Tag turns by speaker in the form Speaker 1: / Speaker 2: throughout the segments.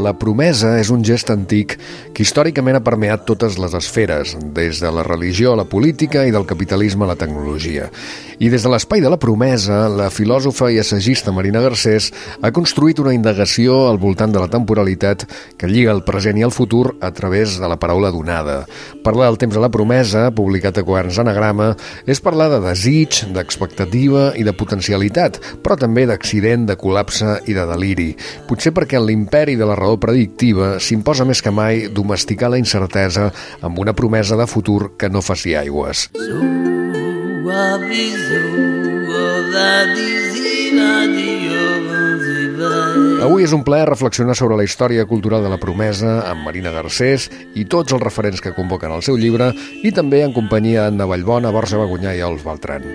Speaker 1: la promesa és un gest antic que històricament ha permeat totes les esferes, des de la religió a la política i del capitalisme a la tecnologia. I des de l'espai de la promesa, la filòsofa i assagista Marina Garcés ha construït una indagació al voltant de la temporalitat que lliga el present i el futur a través de la paraula donada. Parlar del temps a la promesa, publicat a Quaderns Anagrama, és parlar de desig, d'expectativa i de potencialitat, però també d'accident, de col·lapse i de deliri. Potser perquè en l'imperi de la raó predictiva s'imposa més que mai domesticar la incertesa amb una promesa de futur que no faci aigües. Avui és un plaer reflexionar sobre la història cultural de la promesa amb Marina Garcés i tots els referents que convoquen el seu llibre, i també en companyia d'Anna Vallbona, Borja Bagunyà i Ols Beltran.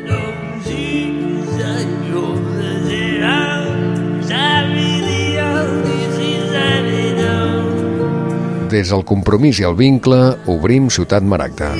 Speaker 1: Des del compromís i el vincle, obrim Ciutat Maragda.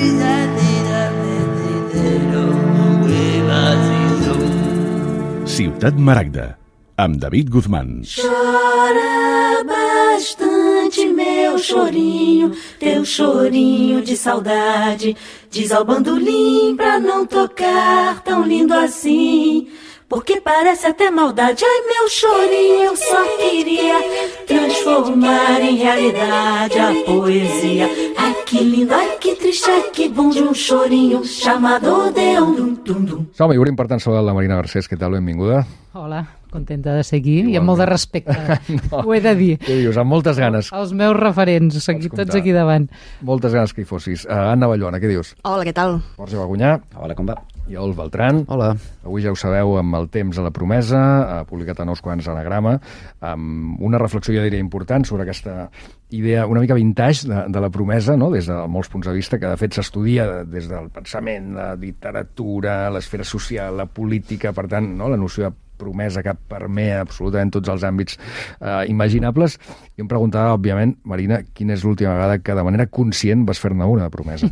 Speaker 2: Ciutat Maragda, amb David Guzmán.
Speaker 3: Chora bastante, meu chorinho, teu chorinho de saudade. Diz ao bandolim pra não tocar tão lindo assim, porque parece até maldade. Ai, meu chorinho, eu só queria transformar em realidade a poesia. Ai, que lindo, ai, que triste, ai, que bom de un chorinho chamado Odeon.
Speaker 1: Som-hi, obrim per tant saludar la Marina Garcés. Què tal? Benvinguda.
Speaker 4: Hola, contenta de ser aquí i amb molt de respecte, no, ho he de dir.
Speaker 1: Què dius? Amb moltes ganes.
Speaker 4: Els meus referents, tots aquí davant.
Speaker 1: Moltes ganes que hi fossis. Anna Vallbona, què dius?
Speaker 5: Hola, què tal?
Speaker 1: Borja Bagunyà.
Speaker 6: Hola, com va?
Speaker 1: I Ols Beltran.
Speaker 6: Hola.
Speaker 1: Avui ja ho sabeu, amb el temps a la promesa, publicat a Nous Quaderns Anagrama, amb una reflexió, jo diria, important sobre aquesta idea una mica vintage de la promesa, no? Des de molts punts de vista, que de fet s'estudia des del pensament, la literatura, l'esfera social, la política, per tant, no? La noció de promesa que permea absolutament tots els àmbits imaginables. I em preguntava, òbviament, Marina, quina és l'última vegada que de manera conscient vas fer-ne una de promesa?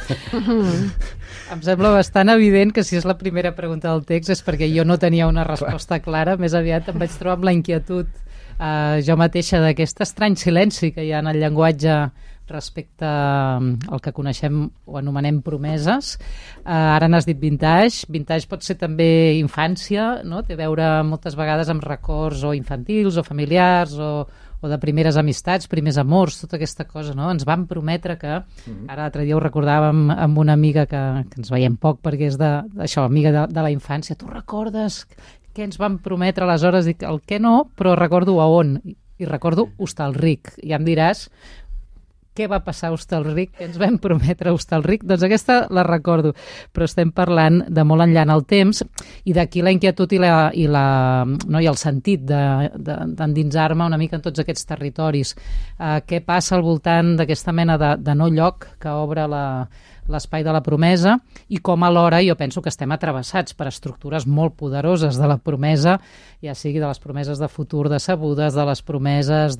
Speaker 4: Em sembla bastant evident que si és la primera pregunta del text és perquè jo no tenia una resposta clara, més aviat em vaig trobar amb la inquietud jo mateixa d'aquest estrany silenci que hi ha en el llenguatge respecte al que coneixem o anomenem promeses. Ara n'has dit vintage. Vintage pot ser també infància, no? Té a veure moltes vegades amb records o infantils o familiars o de primeres amistats, primers amors, tota aquesta cosa, no? Ens van prometre que, ara l'altre dia ho recordàvem amb una amiga que ens veiem poc perquè és d'això, amiga de la infància. Tu recordes què ens van prometre aleshores? Dic, el què no, però recordo a on. I recordo Hostalric. Ja em diràs què va passar a Hostalric, què ens vam prometre a Hostalric, doncs aquesta la recordo, però estem parlant de molt enllà en el temps, i d'aquí la inquietud i el sentit d'endinsar-me una mica en tots aquests territoris. Què passa al voltant d'aquesta mena de no lloc que obre l'espai de la promesa, i com alhora jo penso que estem atravessats per estructures molt poderoses de la promesa, ja sigui de les promeses de futur decebudes, de les promeses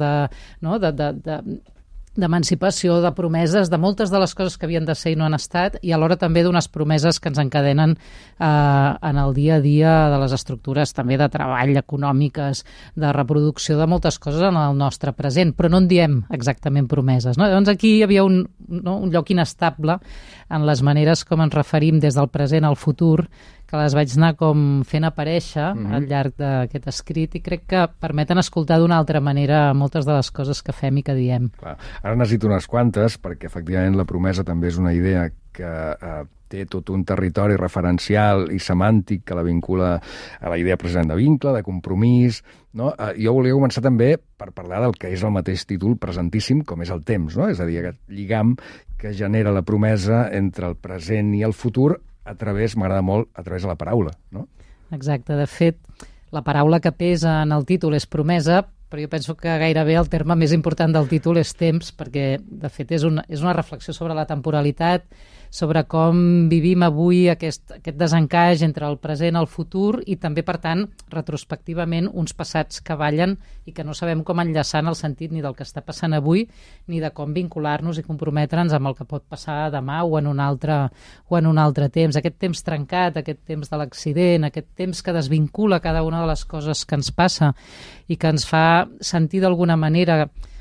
Speaker 4: d'emancipació, de promeses, de moltes de les coses que havien de ser i no han estat, i alhora també d'unes promeses que ens encadenen en el dia a dia de les estructures també de treball, econòmiques, de reproducció de moltes coses en el nostre present, però no en diem exactament promeses, no? Llavors aquí hi havia un lloc inestable en les maneres com ens referim des del present al futur, que les vaig anar com fent aparèixer al llarg d'aquest escrit, i crec que permeten escoltar d'una altra manera moltes de les coses que fem i que diem.
Speaker 1: Clar. Ara n'has dit unes quantes, perquè efectivament la promesa també és una idea que té tot un territori referencial i semàntic que la vincula a la idea present de vincle, de compromís, no? Jo volia començar també per parlar del que és el mateix títol presentíssim, com és el temps, no? És a dir, aquest lligam que genera la promesa entre el present i el futur m'agrada molt, a través de la paraula, no?
Speaker 4: Exacte. De fet, la paraula que pesa en el títol és promesa, però jo penso que gairebé el terme més important del títol és temps, perquè, de fet, és una reflexió sobre la temporalitat, sobre com vivim avui aquest desencaix entre el present i el futur, i també, per tant, retrospectivament, uns passats que ballen i que no sabem com enllaçar en el sentit ni del que està passant avui, ni de com vincular-nos i comprometre'ns amb el que pot passar demà o en un altre temps. Aquest temps trencat, aquest temps de l'accident, aquest temps que desvincula cada una de les coses que ens passa i que ens fa sentir d'alguna manera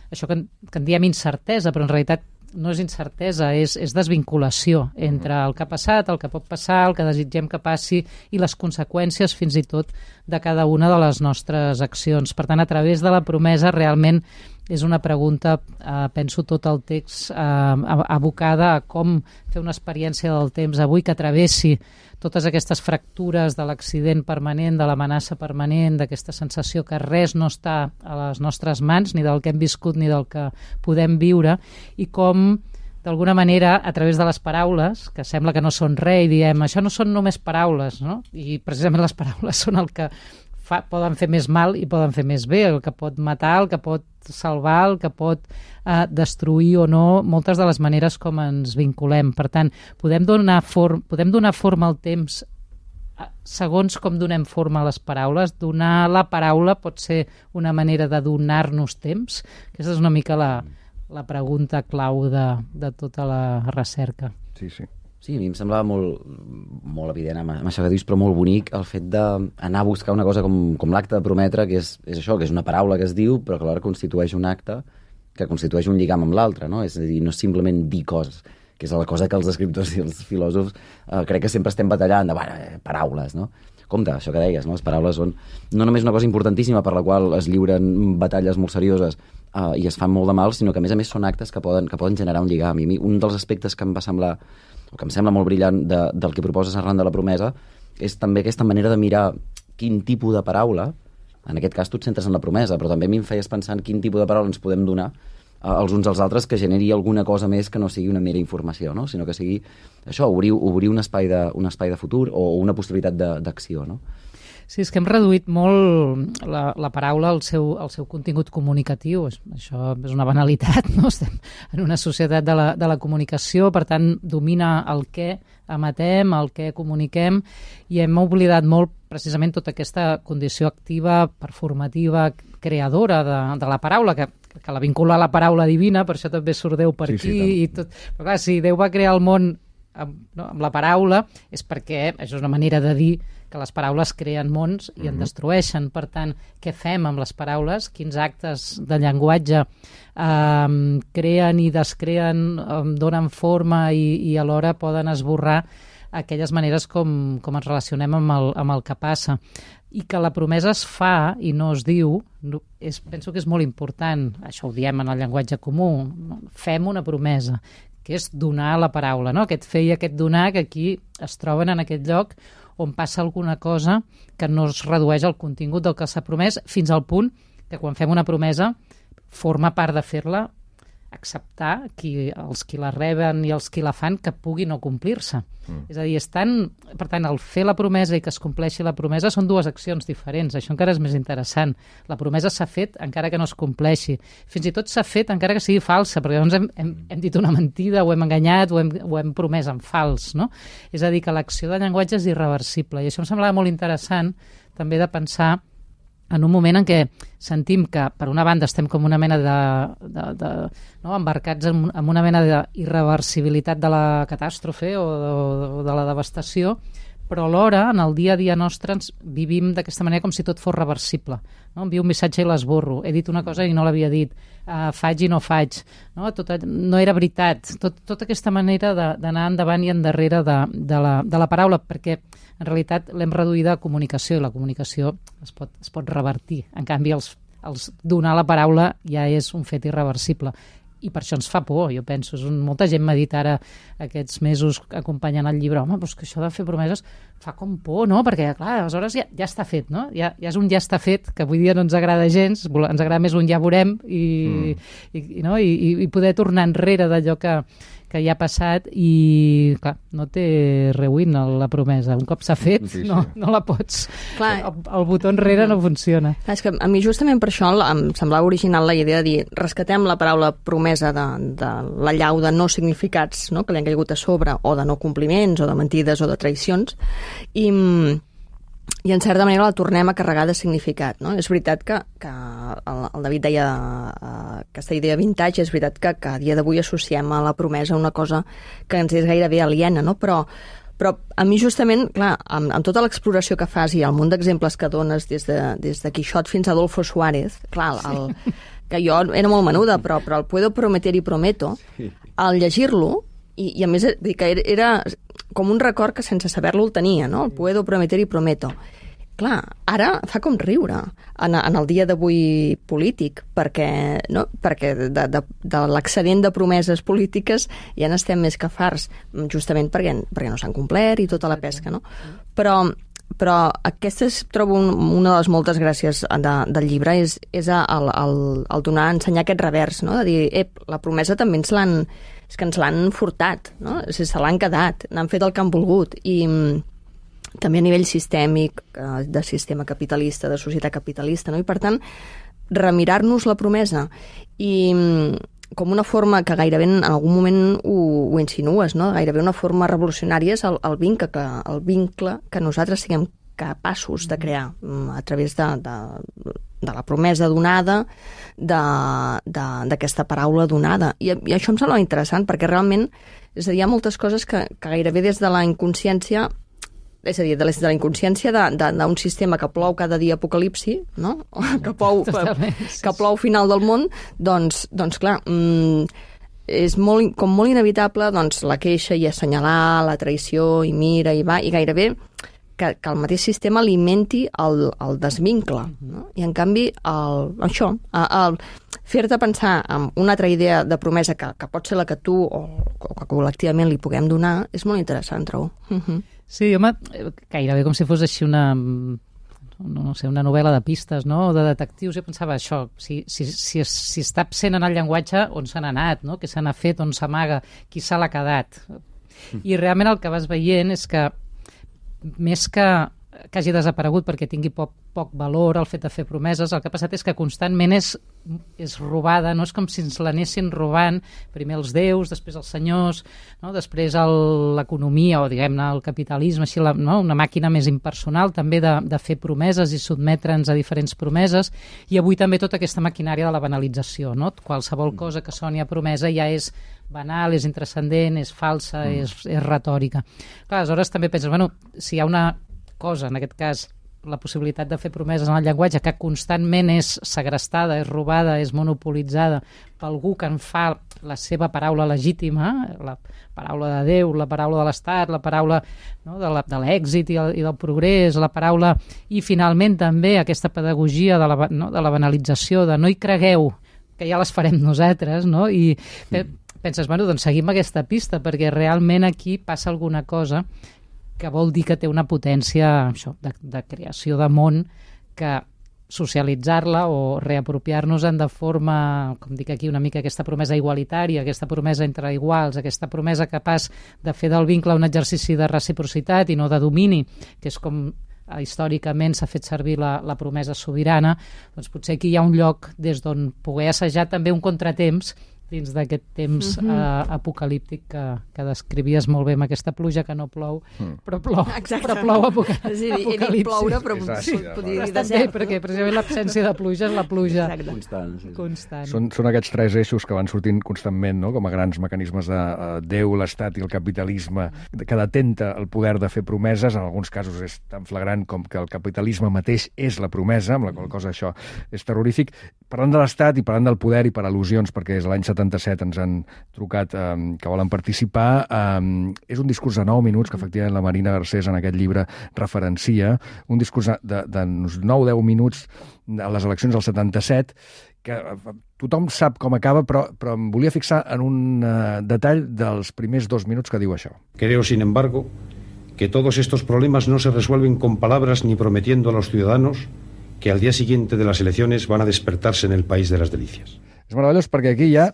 Speaker 4: això que en diem incertesa, però en realitat no és incertesa, és desvinculació entre el que ha passat, el que pot passar, el que desitgem que passi i les conseqüències fins i tot de cada una de les nostres accions. Per tant, a través de la promesa realment és una pregunta, penso tot el text, abocada a com fer una experiència del temps avui que travessi totes aquestes fractures de l'accident permanent, de l'amenaça permanent, d'aquesta sensació que res no està a les nostres mans, ni del que hem viscut ni del que podem viure, i com, d'alguna manera, a través de les paraules, que sembla que no són res, i diem, això no són només paraules, no? I precisament les paraules són el que poden fer més mal i poden fer més bé, el que pot matar, el que pot salvar, el que pot destruir o no, moltes de les maneres com ens vinculem. Per tant, podem donar forma al temps segons com donem forma a les paraules. Donar la paraula pot ser una manera de donar-nos temps. Aquesta és una mica la pregunta clau de tota la recerca.
Speaker 1: Sí, sí.
Speaker 5: Sí, a mi em semblava molt evident amb això que dius, però molt bonic el fet d'anar a buscar una cosa com l'acte de prometre, que és això, que és una paraula que es diu, però que alhora constitueix un acte que constitueix un lligam amb l'altre, no? És a dir, no és simplement dir coses, que és la cosa que els escriptors i els filòsofs crec que sempre estem batallant de paraules, no? Compte, això que deies, no? Les paraules són no només una cosa importantíssima per la qual es lliuren batalles molt serioses i es fan molt de mal, sinó que a més són actes que poden generar un lligam. I un dels aspectes que em va semblar, o que em sembla molt brillant del que proposes arran de la promesa, és també aquesta manera de mirar quin tipus de paraula, en aquest cas tu et centres en la promesa, però també a mi em feies pensar en quin tipus de paraula ens podem donar els uns als altres que generi alguna cosa més que no sigui una mera informació, no? Sinó que sigui això, obrir un espai de futur o una possibilitat d'acció, no?
Speaker 4: Sí, és que hem reduït molt la paraula al seu contingut comunicatiu. Això és una banalitat, no? Estem en una societat de la comunicació, per tant, domina el què emetem, el què comuniquem, i hem oblidat molt precisament tota aquesta condició activa, performativa, creadora de la paraula, que la vincula a la paraula divina, per això també surt Déu per aquí. I tot. Però clar, si Déu va crear el món amb la paraula, és perquè això és una manera de dir que les paraules creen mons i en destrueixen. Per tant, què fem amb les paraules? Quins actes de llenguatge creen i descreen, donen forma i alhora poden esborrar aquelles maneres com ens relacionem amb el que passa. I que la promesa es fa i no es diu, penso que és molt important. Això ho diem en el llenguatge comú. Fem una promesa, que és donar la paraula, no? Aquest fer i aquest donar, que aquí es troben en aquest lloc on passa alguna cosa que no es redueix al contingut del que s'ha promès, fins al punt que quan fem una promesa forma part de fer-la acceptar els qui la reben i els qui la fan que pugui no complir-se. És a dir, per tant, el fer la promesa i que es compleixi la promesa són dues accions diferents. Això encara és més interessant. La promesa s'ha fet encara que no es compleixi. Fins i tot s'ha fet encara que sigui falsa, perquè llavors hem dit una mentida, o hem enganyat, o hem promès en fals, no? És a dir, que l'acció de llenguatge és irreversible. I això em semblava molt interessant també de pensar en un moment en què sentim que, per una banda, estem com una mena no, embarcats en una mena d'irreversibilitat de la catàstrofe o de la devastació, però alhora, en el dia a dia nostre, ens vivim d'aquesta manera com si tot fos reversible. No? Envio un missatge i l'esborro. He dit una cosa i no l'havia dit. Faig i no faig. No era veritat. Tota aquesta manera d'anar endavant i endarrere de la paraula, perquè en realitat l'hem reduïda a comunicació, i la comunicació es pot revertir. En canvi, els donar la paraula ja és un fet irreversible. I per això ens fa por, jo penso. Molta gent m'ha dit ara, aquests mesos acompanyant el llibre, home, però és que això de fer promeses fa com por, no? Perquè, clar, aleshores ja està fet, no? Ja és un ja està fet, que avui dia no ens agrada gens, ens agrada més un ja veurem i poder tornar enrere d'allò que ja ha passat i, clar, no té rewind la promesa. Un cop s'ha fet, no la pots. Clar. El botó enrere no funciona.
Speaker 6: Clar, és que a mi justament per això em semblava original la idea de dir rescatem la paraula promesa de la llau de no significats, no?, que li han caigut a sobre, o de no compliments, o de mentides, o de traïcions, i en certa manera la tornem a carregar de significat, no? És veritat que el David deia aquesta idea vintage, és veritat que a dia d'avui associem a la promesa una cosa que ens és gairebé aliena, no? Però a mi justament, clar, amb tota l'exploració que fas i el munt d'exemples que dones des de Quixot fins a Adolfo Suárez, clar, que jo era molt menuda, però el puedo prometer y prometo, al llegir-lo, i a més que era com un record que sense saber-lo el tenia, no? El puedo prometer y prometo. Clar, ara fa com riure en el dia d'avui polític, perquè de l'excedent de promeses polítiques ja n'estem més que farts, justament perquè no s'han complert i tota la pesca, no? Però aquesta trobo una de les moltes gràcies del llibre, és el donar, ensenyar aquest revers, no? De dir, la promesa també ens l'han furtat, no? Se l'han quedat, n'han fet el que han volgut, i també a nivell sistèmic, de sistema capitalista, de societat capitalista, no? I per tant, remirar-nos la promesa i com una forma que gairebé en algun moment ho insinues, no? Gairebé una forma revolucionària és el vincle que nosaltres siguem capaços de crear a través de la promesa donada, d'aquesta paraula donada. I això em sembla interessant, perquè realment, és a dir, hi ha moltes coses que gairebé des de la inconsciència, és a dir, de la inconsciència d'un sistema que plou cada dia apocalipsi, no? que plou final del món, doncs clar, és com molt inevitable doncs, la queixa i assenyalar, la traïció, i mira, i va, i gairebé que el mateix sistema alimenti el desvincle. No? I en canvi, fer-te pensar en una altra idea de promesa que pot ser la que tu o que col·lectivament li puguem donar, és molt interessant, trobo.
Speaker 4: Sí, home, gairebé com si fos així una novel·la de pistes, no? O de detectius. Jo pensava això, si està absent en el llenguatge, on se n'ha anat, no? Què se n'ha fet, on s'amaga, qui se l'ha quedat. I realment el que vas veient és que més que hagi desaparegut perquè tingui poc valor el fet de fer promeses, el que ha passat és que constantment és robada, no? És com si ens l'anessin robant, primer els déus, després els senyors, no? Després l'economia o diguem-ne el capitalisme, així, no? Una màquina més impersonal també de fer promeses i sotmetre'ns a diferents promeses, i avui també tota aquesta maquinària de la banalització, no? Qualsevol cosa que soni a promesa ja és banal, és intrascendent, és falsa, és retòrica. Clar, aleshores també penses, bueno, si hi ha una cosa, en aquest cas, la possibilitat de fer promeses en el llenguatge que constantment és segrestada, és robada, és monopolitzada per algú que en fa la seva paraula legítima, la paraula de Déu, la paraula de l'Estat, la paraula, no, de l'èxit i del progrés, la paraula, i finalment també aquesta pedagogia de la banalització, de no hi cregueu, que ja les farem nosaltres, no? I penses, bueno, doncs seguim aquesta pista, perquè realment aquí passa alguna cosa que vol dir que té una potència de creació de món, que socialitzar-la o reapropiar-nos-en de forma, com dic aquí, una mica aquesta promesa igualitària, aquesta promesa entre iguals, aquesta promesa capaç de fer del vincle un exercici de reciprocitat i no de domini, que és com històricament s'ha fet servir la promesa sobirana, doncs potser aquí hi ha un lloc des d'on poder assajar també un contratemps dins d'aquest temps apocalíptic que descrivies molt bé amb aquesta pluja que no plou, però plou.
Speaker 6: Exacte.
Speaker 4: Però plou apocalipsi.
Speaker 6: He dit ploure, però podria dir desert.
Speaker 4: Perquè precisament l'absència de pluja és la pluja
Speaker 5: Constant.
Speaker 1: Són aquests tres eixos que van sortint constantment, no? Com a grans mecanismes de Déu, l'Estat i el capitalisme, que detenta el poder de fer promeses. En alguns casos és tan flagrant com que el capitalisme mateix és la promesa, amb la qual cosa això és terrorífic. Parlant de l'Estat i parlant del poder i per al·lusions, perquè és l'any 77 ens han trucat que volen participar. És un discurs de 9 minuts que efectivament la Marina Garcés en aquest llibre referencia, un discurs de 9-10 minuts a les eleccions del 77, que tothom sap com acaba, però em volia fixar en un detall dels primers 2 minuts que diu això.
Speaker 7: Creo, sin embargo, que todos estos problemas no se resuelven con palabras ni prometiendo a los ciudadanos que al día siguiente de las elecciones van a despertarse en el país de las delicias.
Speaker 1: És meravellós perquè aquí ja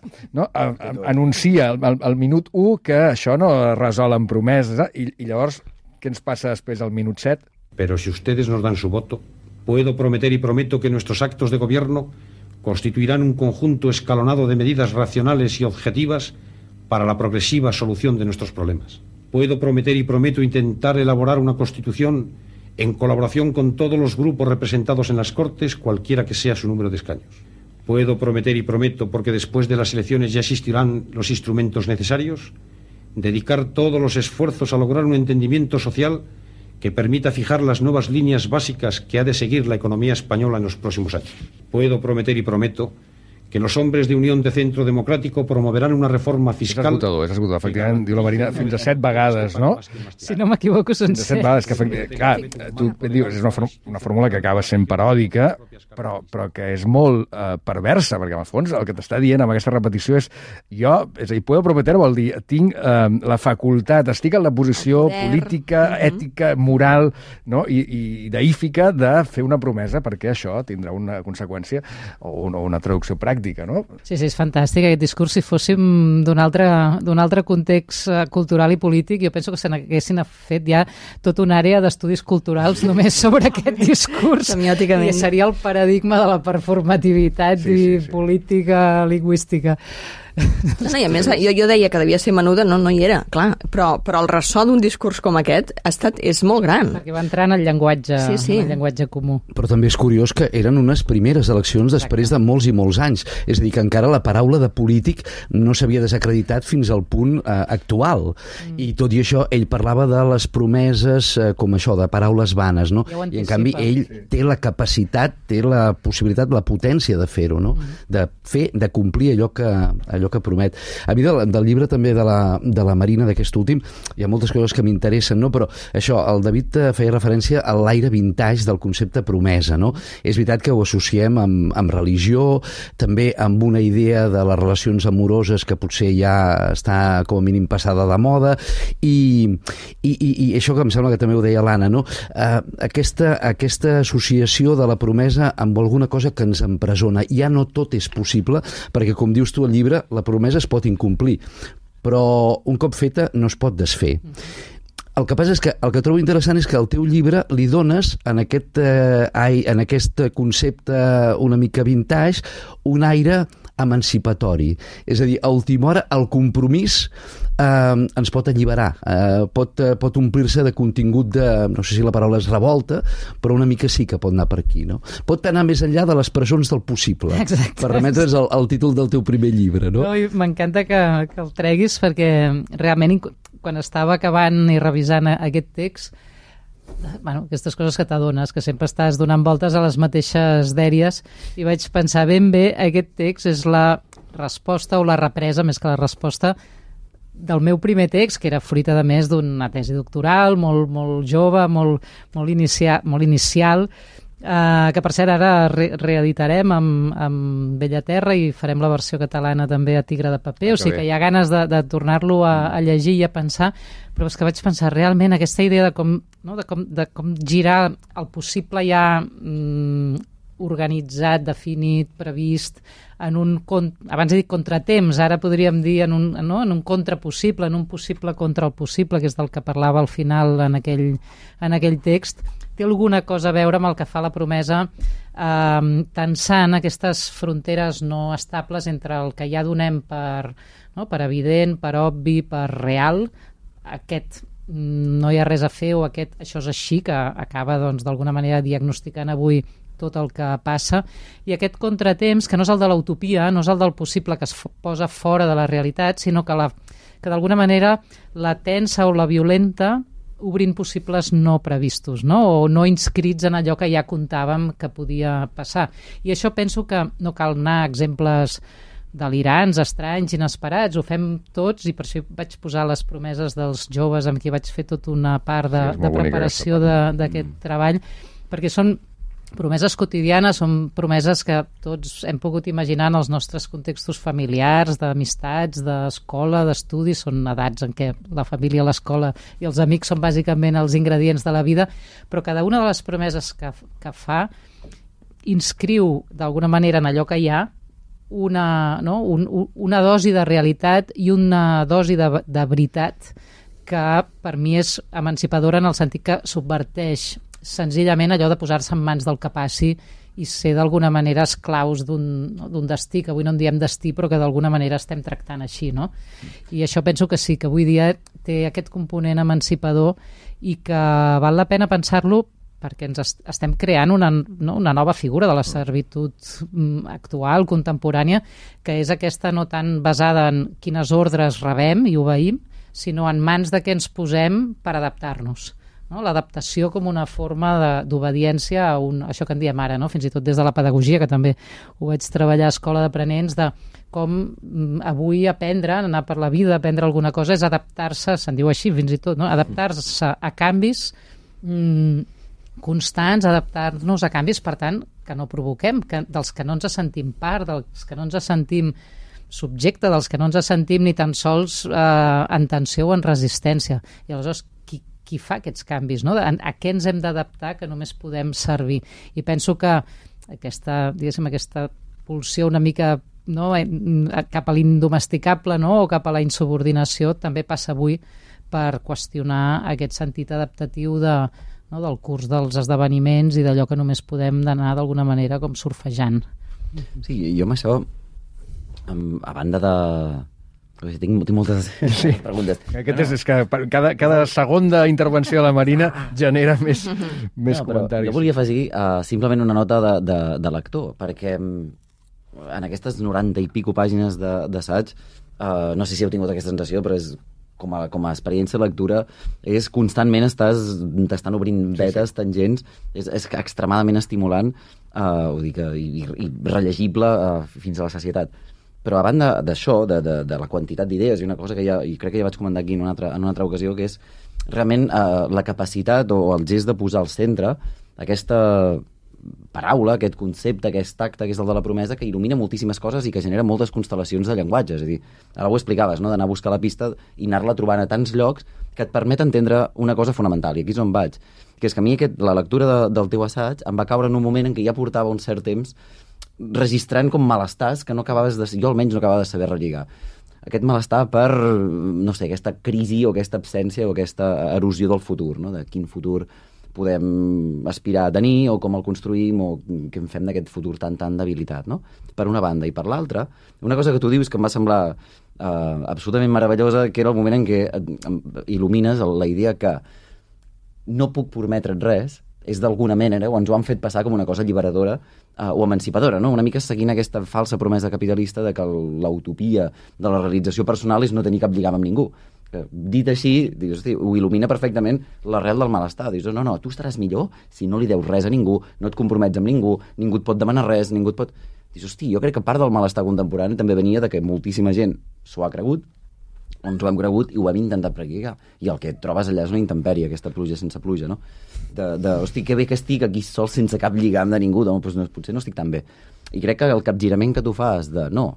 Speaker 1: anuncia al minut 1 que això no es resol en promeses, i llavors què ens passa després al minut 7?
Speaker 7: Pero si ustedes nos dan su voto, puedo prometer y prometo que nuestros actos de gobierno constituirán un conjunto escalonado de medidas racionales y objetivas para la progresiva solución de nuestros problemas. Puedo prometer y prometo intentar elaborar una constitución en colaboración con todos los grupos representados en las Cortes, cualquiera que sea su número de escaños. Puedo prometer y prometo, porque después de las elecciones ya existirán los instrumentos necesarios, dedicar todos los esfuerzos a lograr un entendimiento social que permita fijar las nuevas líneas básicas que ha de seguir la economía española en los próximos años. Puedo prometer y prometo que los hombres de Unión de Centro Democrático promoverán una reforma fiscal...
Speaker 1: És esgotador. Efectivament, diu la Marina, fins a 7 vegades, no?
Speaker 4: Si no m'equivoco, són
Speaker 1: Fins a 7 vegades, que clar, tu dius, és una fórmula que acaba sent paròdica, però que és molt perversa, perquè en el fons el que t'està dient amb aquesta repetició és és a dir, puedo prometer vol dir, tinc la facultat, estic en la posició política, ètica, moral, no? I deífica de fer una promesa, perquè això tindrà una conseqüència o una traducció pràctica, no?
Speaker 4: Sí, és fantàstic aquest discurs. Si fóssim d'un altre context cultural i polític, jo penso que se n'haguessin fet ja tota una àrea d'estudis culturals només sobre aquest discurs.
Speaker 6: Semiòticament.
Speaker 4: I seria el paradigma de la performativitat i política lingüística.
Speaker 6: No, i a més, jo deia que devia ser menuda, no hi era, clar, però el ressò d'un discurs com aquest és molt gran.
Speaker 4: Perquè va entrar en el llenguatge, en el llenguatge comú.
Speaker 8: Però també és curiós que eren unes primeres eleccions després de molts i molts anys. És a dir, que encara la paraula de polític no s'havia desacreditat fins al punt actual. I tot i això, ell parlava de les promeses com això, de paraules vanes, no? I en canvi ell té la capacitat, té la possibilitat, la potència de fer-ho, no? De complir allò que promet. A mi del llibre també de la Marina, d'aquest últim, hi ha moltes coses que m'interessen, no? Però això, el David feia referència a l'aire vintage del concepte promesa, no? És veritat que ho associem amb religió, també amb una idea de les relacions amoroses que potser ja està com a mínim passada de moda, i això que em sembla que també ho deia l'Anna, no? Aquesta associació de la promesa amb alguna cosa que ens empresona. Ja no tot és possible, perquè com dius tu al llibre, la promesa es pot incomplir, però un cop feta no es pot desfer. El que passa és que el que trobo interessant és que al teu llibre li dones en aquest concepte una mica vintage un aire emancipatori. És a dir, a última hora el compromís ens pot alliberar, pot omplir-se de contingut de, no sé si la paraula és revolta, però una mica sí que pot anar per aquí, no? Pot anar més enllà de les presons del possible.
Speaker 4: Exacte.
Speaker 8: Per remetre's al títol del teu primer llibre, no?
Speaker 4: M'encanta que el treguis, perquè realment quan estava acabant i revisant aquest text, aquestes coses que t'adones, que sempre estàs donant voltes a les mateixes dèries, i vaig pensar ben bé, aquest text és la resposta o la represa, més que la resposta, del meu primer text, que era fruit, a més, d'una tesi doctoral, molt jove, molt inicial, que per cert ara reeditarem amb Bellaterra i farem la versió catalana també a Tigre de paper, o sigui que hi ha ganes de tornar-lo a llegir i a pensar, però és que vaig pensar realment aquesta idea de com girar el possible ja organitzat, definit, previst, abans he dit contratemps, ara podríem dir en un contrapossible, en un possible contra el possible, que és del que parlava al final en aquell text. Té alguna cosa a veure amb el que fa la promesa, tensant aquestes fronteres no estables entre el que ja donem per evident, per obvi, per real, aquest no hi ha res a fer o això és així, que acaba d'alguna manera diagnosticant avui tot el que passa, i aquest contratemps, que no és el de l'utopia, no és el del possible que es posa fora de la realitat, sinó que d'alguna manera la tensa o la violenta obrint possibles no previstos, o no inscrits en allò que ja comptàvem que podia passar. I això penso que no cal anar a exemples delirants, estranys, inesperats, ho fem tots, i per això vaig posar les promeses dels joves amb qui vaig fer tota una part de preparació d'aquest treball, perquè són promeses quotidianes, són promeses que tots hem pogut imaginar en els nostres contextos familiars, d'amistats, d'escola, d'estudis, són edats en què la família, l'escola i els amics són bàsicament els ingredients de la vida, però cada una de les promeses que fa inscriu d'alguna manera en allò que hi ha una dosi de realitat i una dosi de veritat que per mi és emancipadora en el sentit que subverteix senzillament allò de posar-se en mans del que passi i ser d'alguna manera esclaus d'un destí, que avui no en diem destí, però que d'alguna manera estem tractant així, no? I això penso que sí, que avui dia té aquest component emancipador i que val la pena pensar-lo perquè ens estem creant una nova figura de la servitud actual, contemporània, que és aquesta no tan basada en quines ordres rebem i obeïm, sinó en mans de què ens posem per adaptar-nos. no? L'adaptació com una forma d'obediència a això que en diem ara, no? Fins i tot des de la pedagogia, que també ho vaig treballar a Escola d'Aprenents, de com avui aprendre, anar per la vida, aprendre alguna cosa, és adaptar-se, se'n diu així fins i tot, no? Adaptar-se a canvis constants, adaptar-nos a canvis, per tant, que no provoquem, dels que no ens sentim part, dels que no ens sentim subjecte, dels que no ens sentim ni tan sols en tensió o en resistència. I aleshores, qui fa aquests canvis, no? A què ens hem d'adaptar que només podem servir? I penso que aquesta pulsió una mica, no, cap a l'indomesticable, no, o cap a la insubordinació també passa avui per qüestionar aquest sentit adaptatiu del curs dels esdeveniments i d'allò que només podem anar d'alguna manera com surfejant.
Speaker 5: Sí, jo amb això, a banda de... Tinc moltes preguntes.
Speaker 1: És que cada segona intervenció de la Marina genera més comentaris.
Speaker 5: Jo volia afegir simplement una nota de lector, perquè en aquestes 90 i pico pàgines d'assaig, no sé si heu tingut aquesta sensació, però és com a experiència de lectura, és constantment t'estan obrint vetes, tangents, és extremadament estimulant, i rellegible fins a la sacietat. Però a banda d'això, de la quantitat d'idees, i una cosa que crec que ja vaig comentar aquí en una altra ocasió, que és realment la capacitat o el gest de posar al centre aquesta paraula, aquest concepte, aquest acte, que és el de la promesa, que il·lumina moltíssimes coses i que genera moltes constel·lacions de llenguatge. És a dir, ara ho explicaves, no? D'anar a buscar la pista i anar-la trobant a tants llocs que et permet entendre una cosa fonamental, i aquí és on vaig, que és que a mi la lectura del teu assaig em va caure en un moment en què ja portava un cert temps registrant com malestars que jo almenys no acabava de saber relligar. Aquest malestar per, no sé, aquesta crisi o aquesta absència o aquesta erosió del futur, no? De quin futur podem aspirar a tenir o com el construïm o què en fem d'aquest futur tan debilitat, no? Per una banda. I per l'altra, una cosa que tu dius que em va semblar absolutament meravellosa, que era el moment en què il·lumines la idea que no puc prometre't res, és d'alguna manera, o ens ho han fet passar com una cosa alliberadora o emancipadora, no? Una mica seguint aquesta falsa promesa capitalista de que l'utopia de la realització personal és no tenir cap lligam amb ningú. Dit així, dius, hosti, ho il·lumina perfectament l'arrel del malestar. Dius, no, tu estaràs millor si no li deus res a ningú, no et compromets amb ningú et pot demanar res, ningú et pot... Dius, hosti, jo crec que part del malestar contemporani també venia de que moltíssima gent s'ho ha cregut, ens ho hem cregut i ho hem intentat practicar. I el que et trobes allà és una intempèrie, aquesta pluja sense pluja, no? Hosti, que bé que estic aquí sol sense cap lligam de ningú, doncs potser no estic tan bé. I crec que el capgirament que tu fas de no,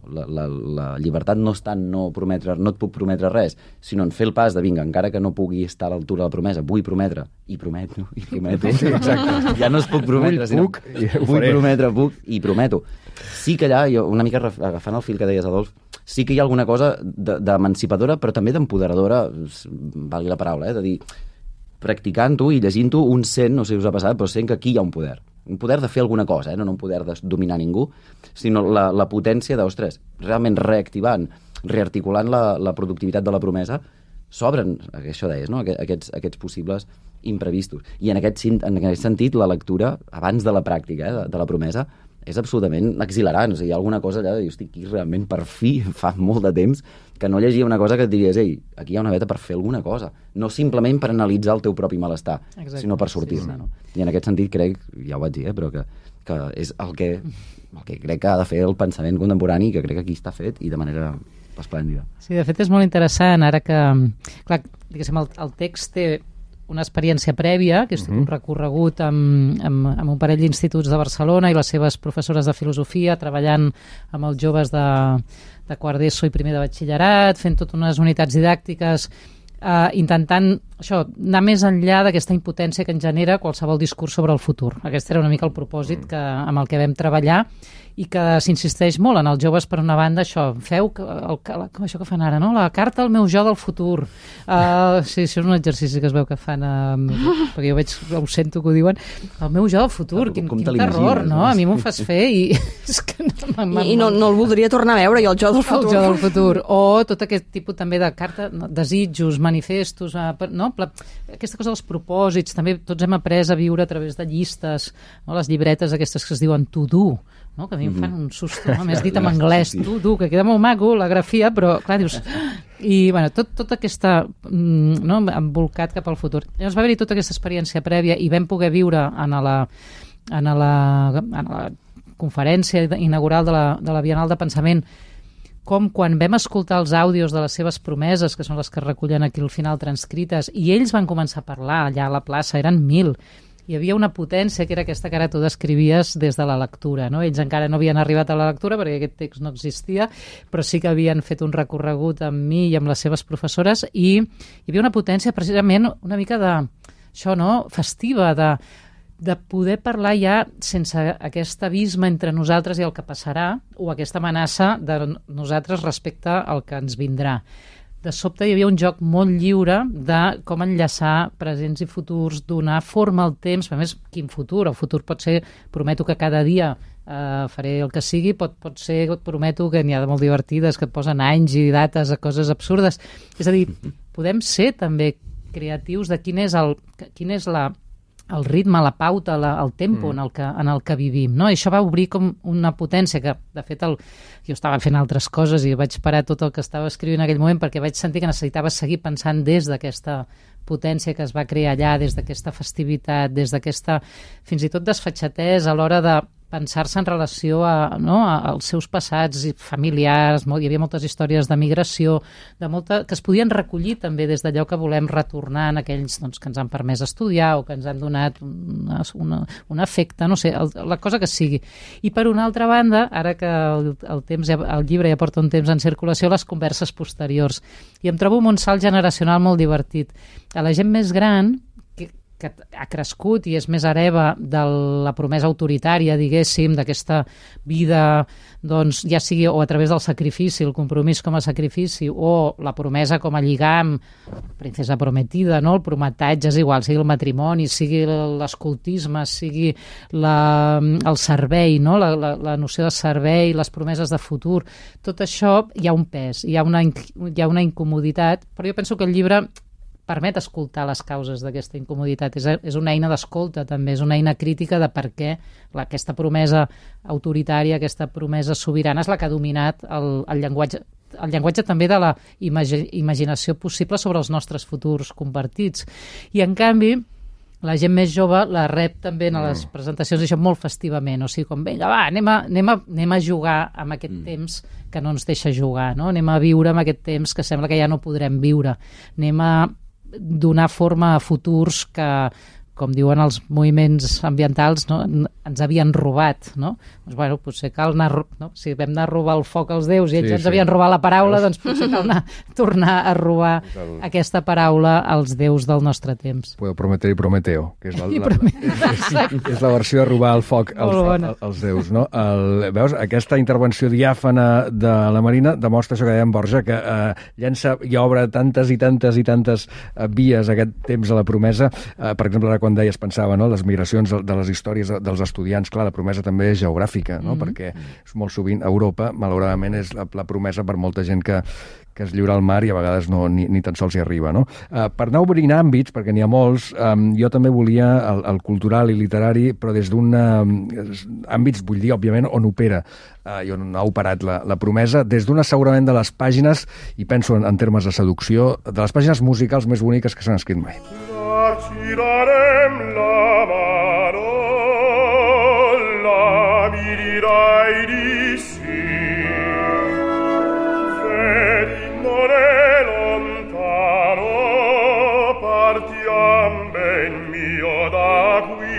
Speaker 5: la llibertat no està en no et puc prometre res, sinó en fer el pas de vinga, encara que no pugui estar a l'altura de la promesa, vull prometre, i prometo. Sí, exacte. Ja no es puc prometre, vull prometre, puc i prometo. Sí que allà, jo, una mica agafant el fil que deies, Adolf, sí que hi ha alguna cosa d'emancipadora, però també d'empoderadora, valgui la paraula, de dir, practicant-ho i llegint-ho, un sent, no sé si us ha passat, però sent que aquí hi ha un poder de fer alguna cosa, no un poder de dominar ningú, sinó la potència d'ostres, realment reactivant, rearticulant la productivitat de la promesa, s'obren, això deies, no? aquests possibles imprevistos. I en aquest sentit, la lectura, abans de la pràctica de la promesa, és absolutament exhilarant. O sigui, hi ha alguna cosa allà de dir, hosti, aquí realment per fi fa molt de temps que no llegia una cosa que et diries, ei, aquí hi ha una veta per fer alguna cosa. No simplement per analitzar el teu propi malestar, sinó per sortir-ne. No? I en aquest sentit crec, ja ho vaig dir, però que és el que crec que ha de fer el pensament contemporani, que crec que aquí està fet i de manera esplèndida.
Speaker 4: Sí, de fet és molt interessant, ara que, clar, diguéssim, el text té una experiència prèvia, que és un recorregut amb un parell d'instituts de Barcelona i les seves professores de filosofia, treballant amb els joves de quart d'ESO i primer de batxillerat, fent totes unes unitats didàctiques, intentant això, anar més enllà d'aquesta impotència que ens genera qualsevol discurs sobre el futur. Aquest era una mica el propòsit amb el que vam treballar i que s'insisteix molt en els joves, per una banda, això, feu això que fan ara, no? La carta al meu jo del futur. Sí, això és un exercici que es veu que fan, perquè jo ho sento que ho diuen, el meu jo del futur, quin terror, no? A mi m'ho fas fer i...
Speaker 6: I no el voldria tornar a veure, jo el jo del futur.
Speaker 4: El jo del futur. O tot aquest tipus també de carta, desitjos, manifestos, no? Aquesta cosa dels propòsits, també tots hem après a viure a través de llistes, no? Les llibretes aquestes que es diuen to do, no? Que a mi em fan un susto, no? M'has dit en anglès, to do, que queda molt maco la grafia, però clar, dius, I bueno, tot aquesta no, embolcat cap al futur. Llavors va haver-hi tota aquesta experiència prèvia i vam poder viure en la conferència inaugural de la Bienal de Pensament com quan vam escoltar els àudios de les seves promeses, que són les que recullen aquí al final transcrites, i ells van començar a parlar allà a la plaça, eren 1.000. Hi havia una potència que era aquesta que ara tu descrivies des de la lectura, no? Ells encara no havien arribat a la lectura perquè aquest text no existia, però sí que havien fet un recorregut amb mi i amb les seves professores i hi havia una potència precisament una mica això, no? Festiva, de poder parlar ja sense aquest abisme entre nosaltres i el que passarà o aquesta amenaça de nosaltres respecte al que ens vindrà. De sobte hi havia un joc molt lliure de com enllaçar presents i futurs, donar forma al temps, a més, quin futur? El futur pot ser, prometo que cada dia faré el que sigui, pot ser, et prometo que n'hi ha de molt divertides, que et posen anys i dates a coses absurdes. És a dir, podem ser també creatius de quin és el ritme, la pauta, el tempo en el que vivim, no? I això va obrir com una potència que, de fet, jo estava fent altres coses i vaig parar tot el que estava escrivint en aquell moment perquè vaig sentir que necessitava seguir pensant des d'aquesta potència que es va crear allà, des d'aquesta festivitat, des d'aquesta, fins i tot, desfatxatès a l'hora de pensar-se en relació als seus passats familiars. Hi havia moltes històries de migració, que es podien recollir també des d'allò que volem retornar en aquells que ens han permès estudiar o que ens han donat un efecte, no sé, la cosa que sigui. I per una altra banda, ara que el llibre ja porta un temps en circulació, les converses posteriors. I em trobo un salt generacional molt divertit. A la gent més gran, que ha crescut i és més hereva de la promesa autoritària, diguéssim, d'aquesta vida, doncs, ja sigui o a través del sacrifici, el compromís com a sacrifici, o la promesa com a lligam, princesa prometida, no? El prometatge és igual, sigui el matrimoni, sigui l'escoltisme, sigui el servei, no? La noció de servei, les promeses de futur, tot això hi ha un pes, hi ha una incomoditat, però jo penso que el llibre permet escoltar les causes d'aquesta incomoditat. És una eina d'escolta, també. És una eina crítica de per què aquesta promesa autoritària, aquesta promesa sobirana és la que ha dominat el llenguatge també de la imaginació possible sobre els nostres futurs compartits. I, en canvi, la gent més jove la rep també en les presentacions, això molt festivament, o sigui, com, vinga, va, anem a jugar amb aquest temps que no ens deixa jugar, no? Anem a viure amb aquest temps que sembla que ja no podrem viure. Anem a donar forma a futurs que, com diuen els moviments ambientals, no? Ens havien robat, no? Doncs, bueno, potser cal anar, no? Si vam anar a robar el foc als déus i ells ens havien robat la paraula, doncs potser cal tornar a robar aquesta paraula als déus del nostre temps.
Speaker 1: Puedo prometer i Prometeo, que és la versió de robar el foc als déus, no? Veus, aquesta intervenció diàfana de la Marina demostra això que deia en Borja, que llença i obre tantes i tantes i tantes vies aquest temps a la promesa. Per exemple, ara quan deies, pensava, no? Les migracions de les històries dels estudiants, clar, la promesa també és geogràfica, no? Perquè molt sovint Europa, malauradament, és la promesa per molta gent que es lliura al mar i a vegades ni tan sols hi arriba, no? Per anar obrint àmbits, perquè n'hi ha molts, jo també volia el cultural i literari, però des d'un àmbits, vull dir, òbviament, on opera i on ha operat la promesa, des d'un assegurament de les pàgines, i penso en termes de seducció, de les pàgines musicals més boniques que s'han escrit mai.
Speaker 9: Ci darem la mano, mi dirai di sì. Vedi, non è lontano, partiam ben mio da qui.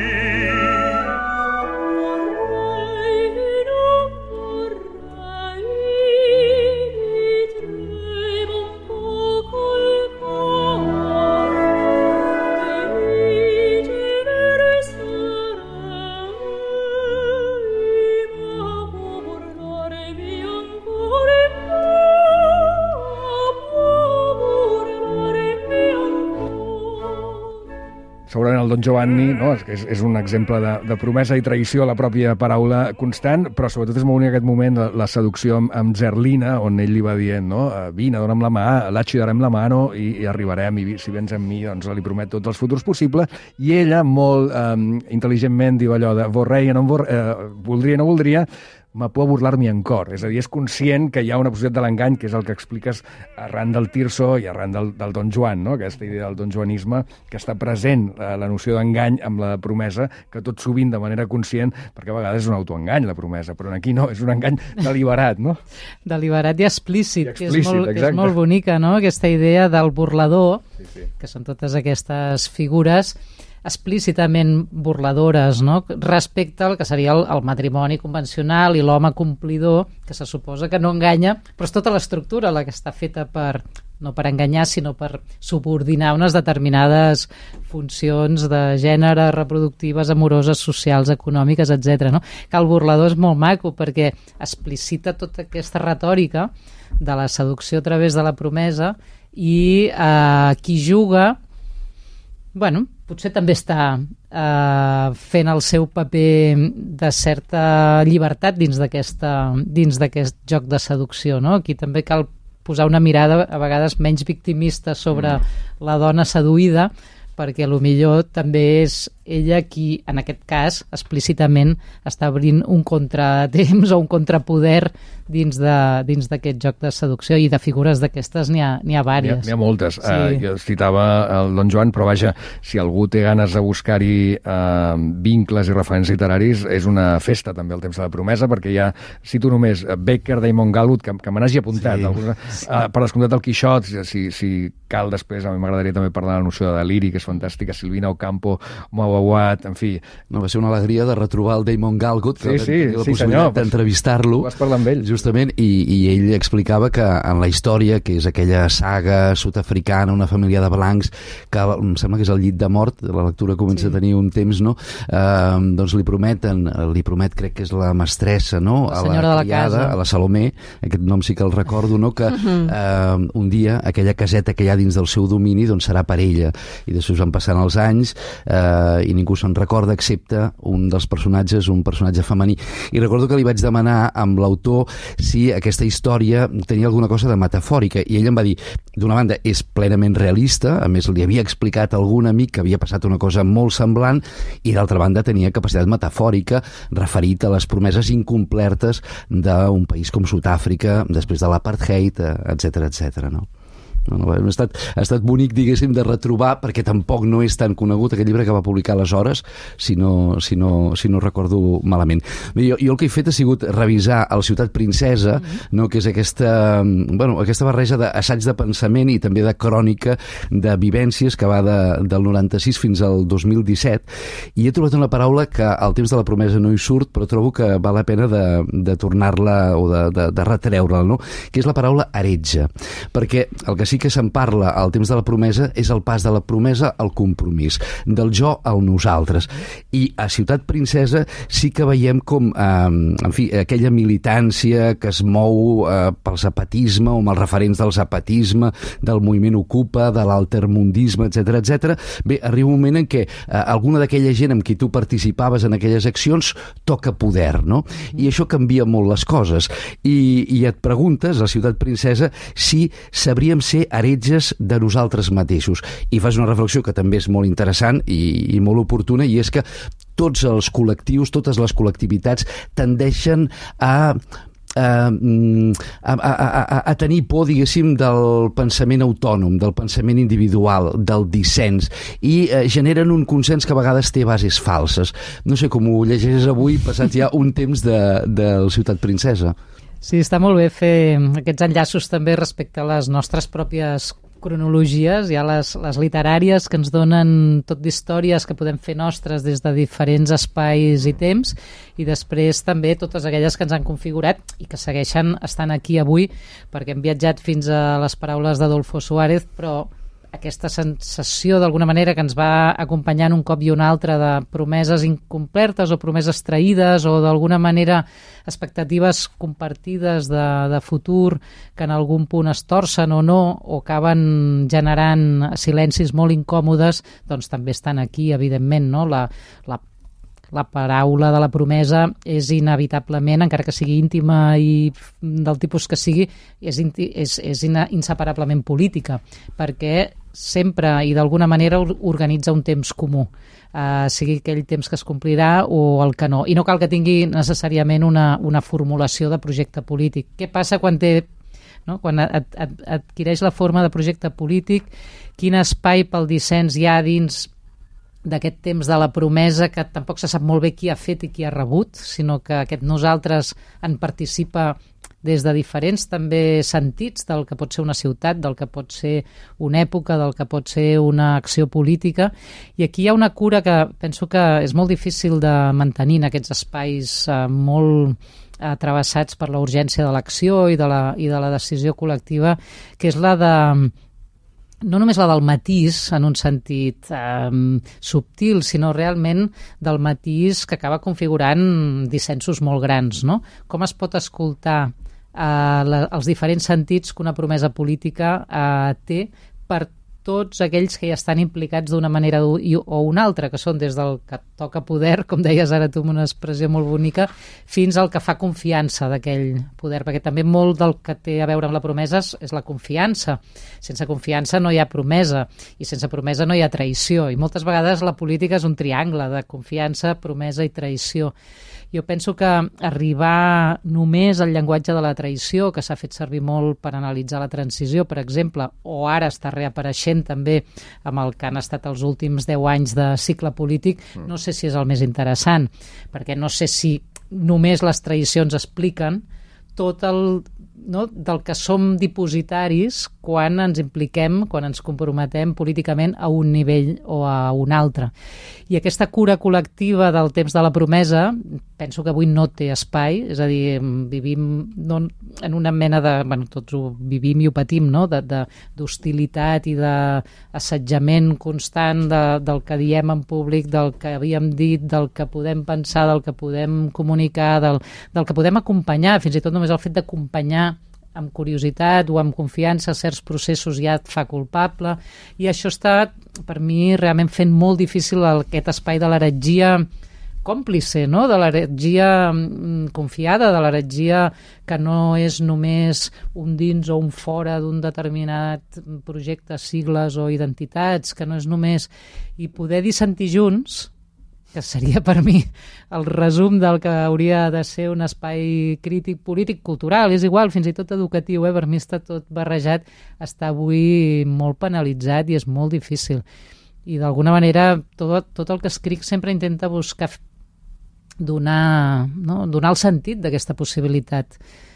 Speaker 1: Segurament el Don Giovanni, no? és un exemple de promesa i traïció a la pròpia paraula constant, però sobretot és molt bonic aquest moment, la seducció amb Zerlina, on ell li va dient, no? Vine, dona'm la mà, ci darem la mano i arribarem, i si vens amb mi, doncs li promet tots els futurs possibles, i ella, molt intel·ligentment, diu allò de voldria i no voldria, me può burlar-me encor. És a dir, és conscient que hi ha una possibilitat de l'engany, que és el que expliques arran del Tirso i arran del Don Joan, no? Aquesta idea del donjoanisme, que està present la noció d'engany amb la promesa, que tot sovint de manera conscient, perquè a vegades és un autoengany la promesa, però aquí no, és un engany deliberat, no?
Speaker 4: Deliberat i explícit, que és molt
Speaker 1: exacte.
Speaker 4: bonica, no? Aquesta idea del burlador, que són totes aquestes figures explícitament burladores, no? Respecte al que seria el matrimoni convencional i l'home complidor, que se suposa que no enganya, però és tota l'estructura la que està feta no per enganyar, sinó per subordinar unes determinades funcions de gènere, reproductives, amoroses, socials, econòmiques, etc. No? Que el burlador és molt maco perquè explicita tota aquesta retòrica de la seducció a través de la promesa i qui juga, bueno, potser també està fent el seu paper de certa llibertat dins d'aquest joc de seducció, no? Aquí també cal posar una mirada a vegades menys victimista sobre la dona seduïda, perquè potser també és ella qui, en aquest cas, explícitament està obrint un contratemps o un contrapoder dins d'aquest joc de seducció, i de figures d'aquestes n'hi ha vàries.
Speaker 1: N'hi ha moltes.
Speaker 4: Sí.
Speaker 1: Jo citava el Don Joan, però vaja, si algú té ganes de buscar-hi vincles i referents literaris, és una festa també el temps de la promesa, perquè ja cito només Becker, Damon Galwood, que me n'hagi apuntat. Sí. Per descomptat el Quixot, si cal després, a mi m'agradaria també parlar de la noció de deliri, que és fantàstica, Silvina Ocampo, Mauawat, en fi.
Speaker 8: No, va ser una alegria de retrobar el Damon Galwood, que
Speaker 1: sí,
Speaker 8: la possibilitat d'entrevistar-lo.
Speaker 1: Vas parlar amb ell.
Speaker 8: Justament, i ell explicava que en la història, que és aquella saga sud-africana, una família de blancs, que em sembla que és el llit de mort, la lectura comença a tenir un temps, no? Doncs li promet, crec que és la mestressa, no?
Speaker 4: La senyora de la casa.
Speaker 8: A la Salomé, aquest nom sí que el recordo, no? Que un dia aquella caseta que hi ha dins del seu domini doncs serà per ella, i després van passant els anys i ningú se'n recorda excepte un dels personatges, un personatge femení. I recordo que li vaig demanar amb l'autor si aquesta història tenia alguna cosa de metafòrica, i ell em va dir, d'una banda és plenament realista, a més li havia explicat a algun amic que havia passat una cosa molt semblant, i d'altra banda tenia capacitat metafòrica referit a les promeses incomplertes d'un país com Sud-àfrica després de l'apartheid, etc., no? Ha estat bonic, diguéssim, de retrobar, perquè tampoc no és tan conegut aquest llibre que va publicar aleshores, si no recordo malament. Jo el que he fet ha sigut revisar el Ciutat Princesa, no? Que és aquesta barreja d'assaig de pensament i també de crònica de vivències que va del 96 fins al 2017, i he trobat una paraula que al temps de la promesa no hi surt, però trobo que val la pena de tornar-la o de retreure-la, no? Que és la paraula heretge, perquè el que sí que se'n parla al temps de la promesa és el pas de la promesa al compromís, del jo al nosaltres. I a Ciutat Princesa sí que veiem com, en fi, aquella militància que es mou pel zapatisme, o amb els referents del zapatisme, del moviment Ocupa, de l'altermundisme, etc. Bé, arriba un moment en què alguna d'aquella gent amb qui tu participaves en aquelles accions toca poder, no? I això canvia molt les coses. I et preguntes, a Ciutat Princesa, si sabríem ser heretges de nosaltres mateixos. I fas una reflexió que també és molt interessant i molt oportuna, i és que tots els col·lectius, totes les col·lectivitats tendeixen a tenir por, diguéssim, del pensament autònom, del pensament individual, del dissens, i generen un consens que a vegades té bases falses. No sé com ho llegeixes avui, passat ja un temps del Ciutat Princesa.
Speaker 4: Sí, està molt bé fer aquests enllaços també respecte a les nostres pròpies cronologies. Hi ha les literàries que ens donen tot d'històries que podem fer nostres des de diferents espais i temps, i després també totes aquelles que ens han configurat i que segueixen estant aquí avui, perquè hem viatjat fins a les paraules d'Adolfo Suárez, però aquesta sensació d'alguna manera que ens va acompanyant un cop i un altre de promeses incomplertes o promeses traïdes, o d'alguna manera expectatives compartides de futur que en algun punt es torcen o no, o acaben generant silencis molt incòmodes, doncs també estan aquí, evidentment, no? La paraula de la promesa és inevitablement, encara que sigui íntima i del tipus que sigui, és inseparablement política, perquè sempre i d'alguna manera organitza un temps comú, sigui aquell temps que es complirà o el que no. I no cal que tingui necessàriament una formulació de projecte polític. Què passa quan quan adquireix la forma de projecte polític? Quin espai pel dissens hi ha dins d'aquest temps de la promesa, que tampoc se sap molt bé qui ha fet i qui ha rebut, sinó que aquest nosaltres en participa des de diferents també sentits del que pot ser una ciutat, del que pot ser una època, del que pot ser una acció política. I aquí hi ha una cura que penso que és molt difícil de mantenir en aquests espais molt travessats per la urgència de l'acció i de la decisió col·lectiva, que és la de no només la del matís en un sentit subtil, sinó realment del matís que acaba configurant dissensos molt grans, no? Com es pot escoltar els diferents sentits que una promesa política té per tots aquells que hi estan implicats d'una manera o una altra, que són des del que toca poder, com deies ara tu amb una expressió molt bonica, fins al que fa confiança d'aquell poder, perquè també molt del que té a veure amb la promesa és la confiança. Sense confiança no hi ha promesa, i sense promesa no hi ha traïció, i moltes vegades la política és un triangle de confiança, promesa i traïció. Jo penso que arribar només al llenguatge de la traïció, que s'ha fet servir molt per analitzar la transició, per exemple, o ara està reapareixent també amb el que han estat els últims 10 anys de cicle polític, no sé si és el més interessant, perquè no sé si només les traïcions expliquen tot del que som dipositaris quan ens impliquem, quan ens comprometem políticament a un nivell o a un altre. I aquesta cura col·lectiva del temps de la promesa penso que avui no té espai, és a dir, vivim en una mena de... tots ho vivim i ho patim, no?, d'hostilitat i d'assetjament constant del que diem en públic, del que havíem dit, del que podem pensar, del que podem comunicar, del que podem acompanyar, fins i tot només el fet d'acompanyar amb curiositat o amb confiança certs processos ja et fa culpable, i això està, per mi, realment fent molt difícil aquest espai de l'heretgia còmplice, no?, de l'heretgia confiada, de l'heretgia que no és només un dins o un fora d'un determinat projecte, sigles o identitats, que no és només... I poder dissentir junts, que seria per mi el resum del que hauria de ser un espai crític, polític, cultural, és igual, fins i tot educatiu, per mi està tot barrejat, està avui molt penalitzat i és molt difícil. I d'alguna manera tot el que escric sempre intenta buscar donar el sentit d'aquesta possibilitat.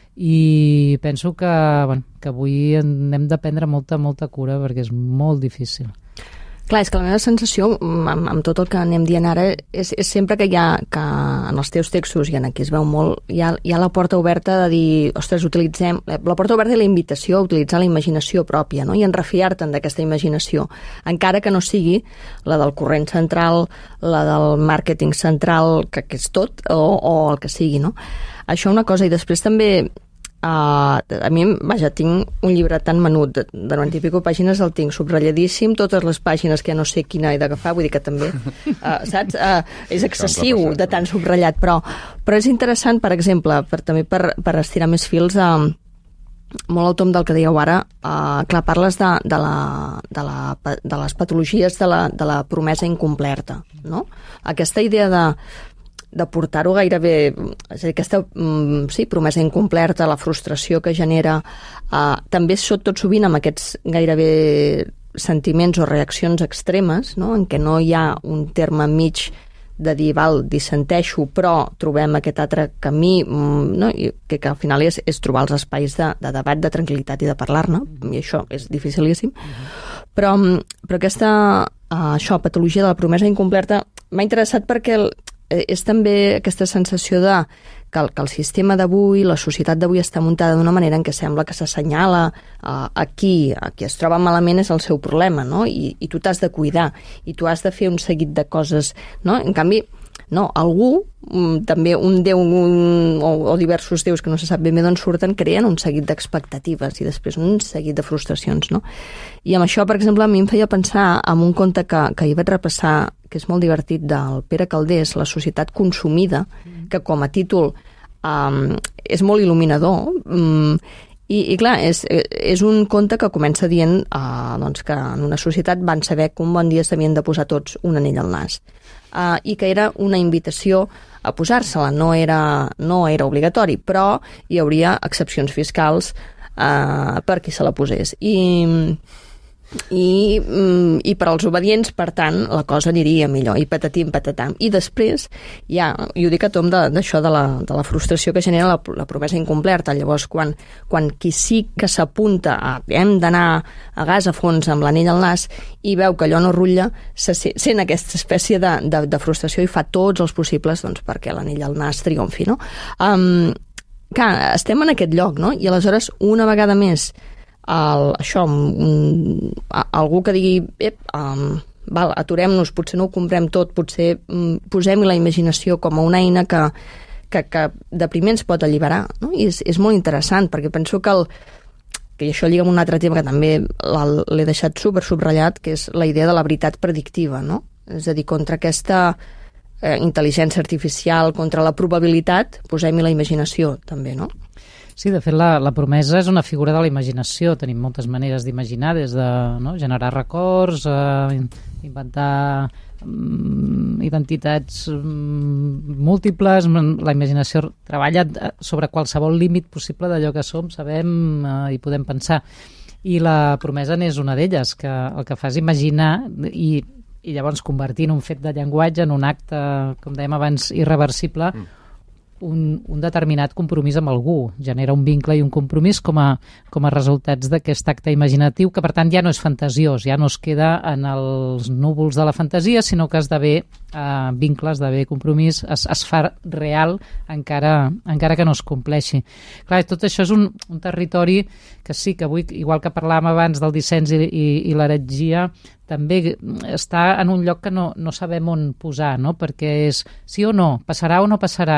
Speaker 4: I penso que avui n'hem de prendre molta, molta cura perquè és molt difícil.
Speaker 6: Clar, és que la meva sensació, amb tot el que anem dient ara, és sempre que que en els teus textos, i en aquí es veu molt, hi ha la porta oberta de dir, ostres, utilitzem... La porta oberta i la invitació a utilitzar la imaginació pròpia, no?, i en refiar-te'n d'aquesta imaginació, encara que no sigui la del corrent central, la del màrqueting central, que és tot, o el que sigui, no? Això una cosa, i després també... a mi, tinc un llibre tan menut de 90 i pico pàgines, el tinc subratlladíssim, totes les pàgines que ja no sé quina he d'agafar, vull dir que també, saps? És excessiu de tan subratllat, però és interessant, per exemple, també per estirar més fils, molt al tom del que dèieu ara, clar, parles de les patologies de la promesa incomplerta, no? Aquesta idea de portar-ho gairebé, és a dir, aquesta promesa incomplerta, la frustració que genera, també tot sovint amb aquests gairebé sentiments o reaccions extremes, no?, en què no hi ha un terme mig de dir, dissenteixo, però trobem aquest altre camí, no?, i que al final és trobar els espais de debat, de tranquil·litat i de parlar-ne, i això és dificilíssim. Però aquesta patologia de la promesa incomplerta m'ha interessat perquè és també aquesta sensació que el sistema d'avui, la societat d'avui està muntada d'una manera en què sembla que s'assenyala a qui es troba malament és el seu problema, no? I tu t'has de cuidar, i tu has de fer un seguit de coses, no? En canvi, no, algú, també un déu o diversos déus que no se sap ben bé d'on surten, creen un seguit d'expectatives i després un seguit de frustracions, no? I amb això, per exemple, a mi em feia pensar en un conte que hi vaig repassar, que és molt divertit, del Pere Calders, La societat consumida, que com a títol és molt il·luminador, I clar, és un conte que comença dient doncs que en una societat van saber que un bon dia s'havien de posar tots un anell al nas. I que era una invitació a posar-se-la, no era obligatori, però hi hauria excepcions fiscals per qui se la posés. I per als obedients, per tant, la cosa aniria millor, i patatim, patatam. I després, ja, i ho dic a tom d'això de la frustració que genera la promesa incomplerta. Llavors, quan qui sí que s'apunta a hem d'anar a gas a fons amb l'anell al nas i veu que allò no rutlla, sent aquesta espècie de frustració i fa tots els possibles doncs, perquè l'anell al nas triomfi, no? Clar, estem en aquest lloc, no? I aleshores, una vegada més, algú que digui aturem-nos, potser no ho comprem tot, potser posem-hi la imaginació com a una eina que de primer ens pot alliberar, no? I és molt interessant, perquè penso que això lliga amb un altre tema que també l'he deixat subratllat, que és la idea de la veritat predictiva, no? És a dir, contra aquesta intel·ligència artificial, contra la probabilitat, posem-hi la imaginació també, no?
Speaker 4: Sí, de fet, la promesa és una figura de la imaginació. Tenim moltes maneres d'imaginar, des de generar records, inventar identitats múltiples. La imaginació treballa sobre qualsevol límit possible d'allò que som, sabem i podem pensar. I la promesa n'és una d'elles, que el que fa és imaginar i llavors convertir en un fet de llenguatge, en un acte, com dèiem abans, irreversible, un determinat compromís amb algú, genera un vincle i un compromís com a resultats d'aquest acte imaginatiu, que per tant ja no és fantasiós, ja no es queda en els núvols de la fantasia, sinó que esdevé vincle, esdevé compromís, es fa real encara que no es compleixi. Clar, tot això és un territori que sí, que avui, igual que parlàvem abans del dissens i l'heretgia, també està en un lloc que no sabem on posar, no? Perquè és sí o no, passarà o no passarà.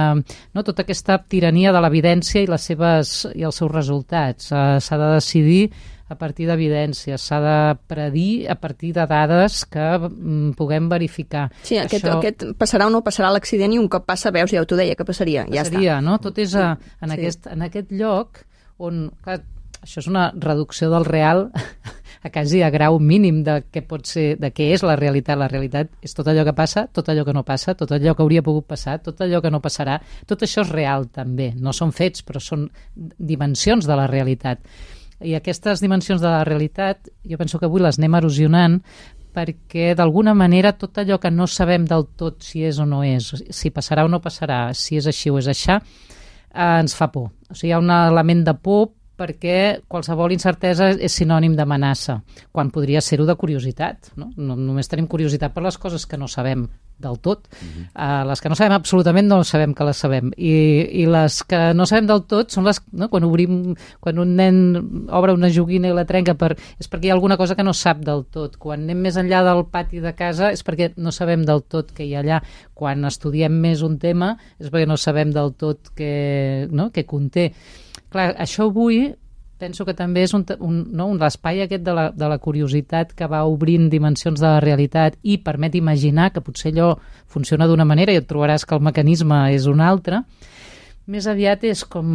Speaker 4: Tota aquesta tirania de l'evidència i els seus resultats. S'ha de decidir a partir d'evidències, s'ha de predir a partir de dades que puguem verificar.
Speaker 6: Sí, aquest passarà o no passarà l'accident i un cop passa veus, ja t'ho deia, que passaria, ja està.
Speaker 4: No? Tot és en aquest lloc on, clar, això és una reducció del real a quasi a grau mínim de què pot ser, de què és la realitat. La realitat és tot allò que passa, tot allò que no passa, tot allò que hauria pogut passar, tot allò que no passarà. Tot això és real, també. No són fets, però són dimensions de la realitat. I aquestes dimensions de la realitat, jo penso que avui les anem erosionant perquè, d'alguna manera, tot allò que no sabem del tot si és o no és, si passarà o no passarà, si és així o és aixà, ens fa por. O sigui, hi ha un element de por perquè qualsevol incertesa és sinònim d'amenaça, quan podria ser-ho de curiositat. No? Només tenim curiositat per les coses que no sabem del tot. Les que no sabem absolutament no sabem que les sabem. I les que no sabem del tot són les... No? Quan un nen obre una joguina i la trenca és perquè hi ha alguna cosa que no sap del tot. Quan anem més enllà del pati de casa és perquè no sabem del tot què hi ha allà. Quan estudiem més un tema és perquè no sabem del tot què conté. Clar, això avui penso que també és l'espai aquest de la curiositat que va obrint dimensions de la realitat i permet imaginar que potser allò funciona d'una manera i et trobaràs que el mecanisme és un altre. Més aviat és com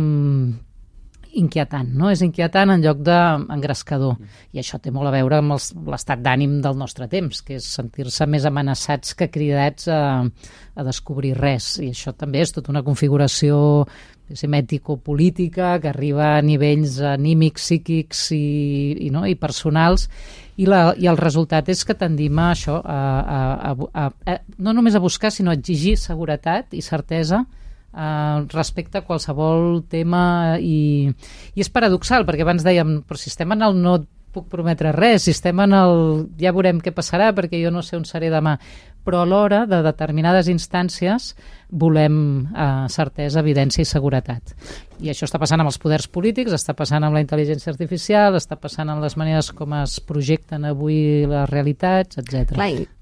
Speaker 4: inquietant, no? És inquietant en lloc d'engrescador. I això té molt a veure amb l'estat d'ànim del nostre temps, que és sentir-se més amenaçats que cridats a descobrir res. I això també és tota una configuració mètico-política que arriba a nivells anímics, psíquics i personals, i el resultat és que tendim a això, no només a buscar, sinó a exigir seguretat i certesa respecte a qualsevol tema, i és paradoxal, perquè abans dèiem, però si estem en el no puc prometre res, si estem en el ja veurem què passarà perquè jo no sé on seré demà, però alhora de determinades instàncies volem certesa, evidència i seguretat. I això està passant amb els poders polítics, està passant amb la intel·ligència artificial, està passant amb les maneres com es projecten avui les realitats, etc.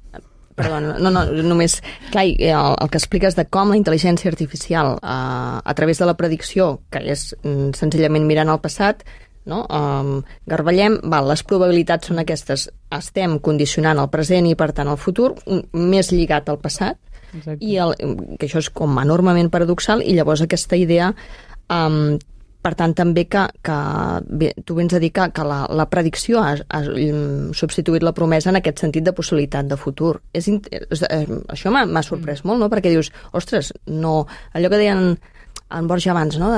Speaker 6: Només el que expliques de com la intel·ligència artificial a través de la predicció, que és senzillament mirant al passat, no? Garballem, les probabilitats són aquestes, estem condicionant el present i per tant el futur, més lligat al passat. Exacte. Que això és com enormement paradoxal, i llavors aquesta idea per tant, també que bé, tu vens a dir que la predicció ha substituït la promesa en aquest sentit de possibilitat de futur. Això m'ha sorprès molt, no? Perquè dius, ostres, no, allò que deien en Borja abans, no?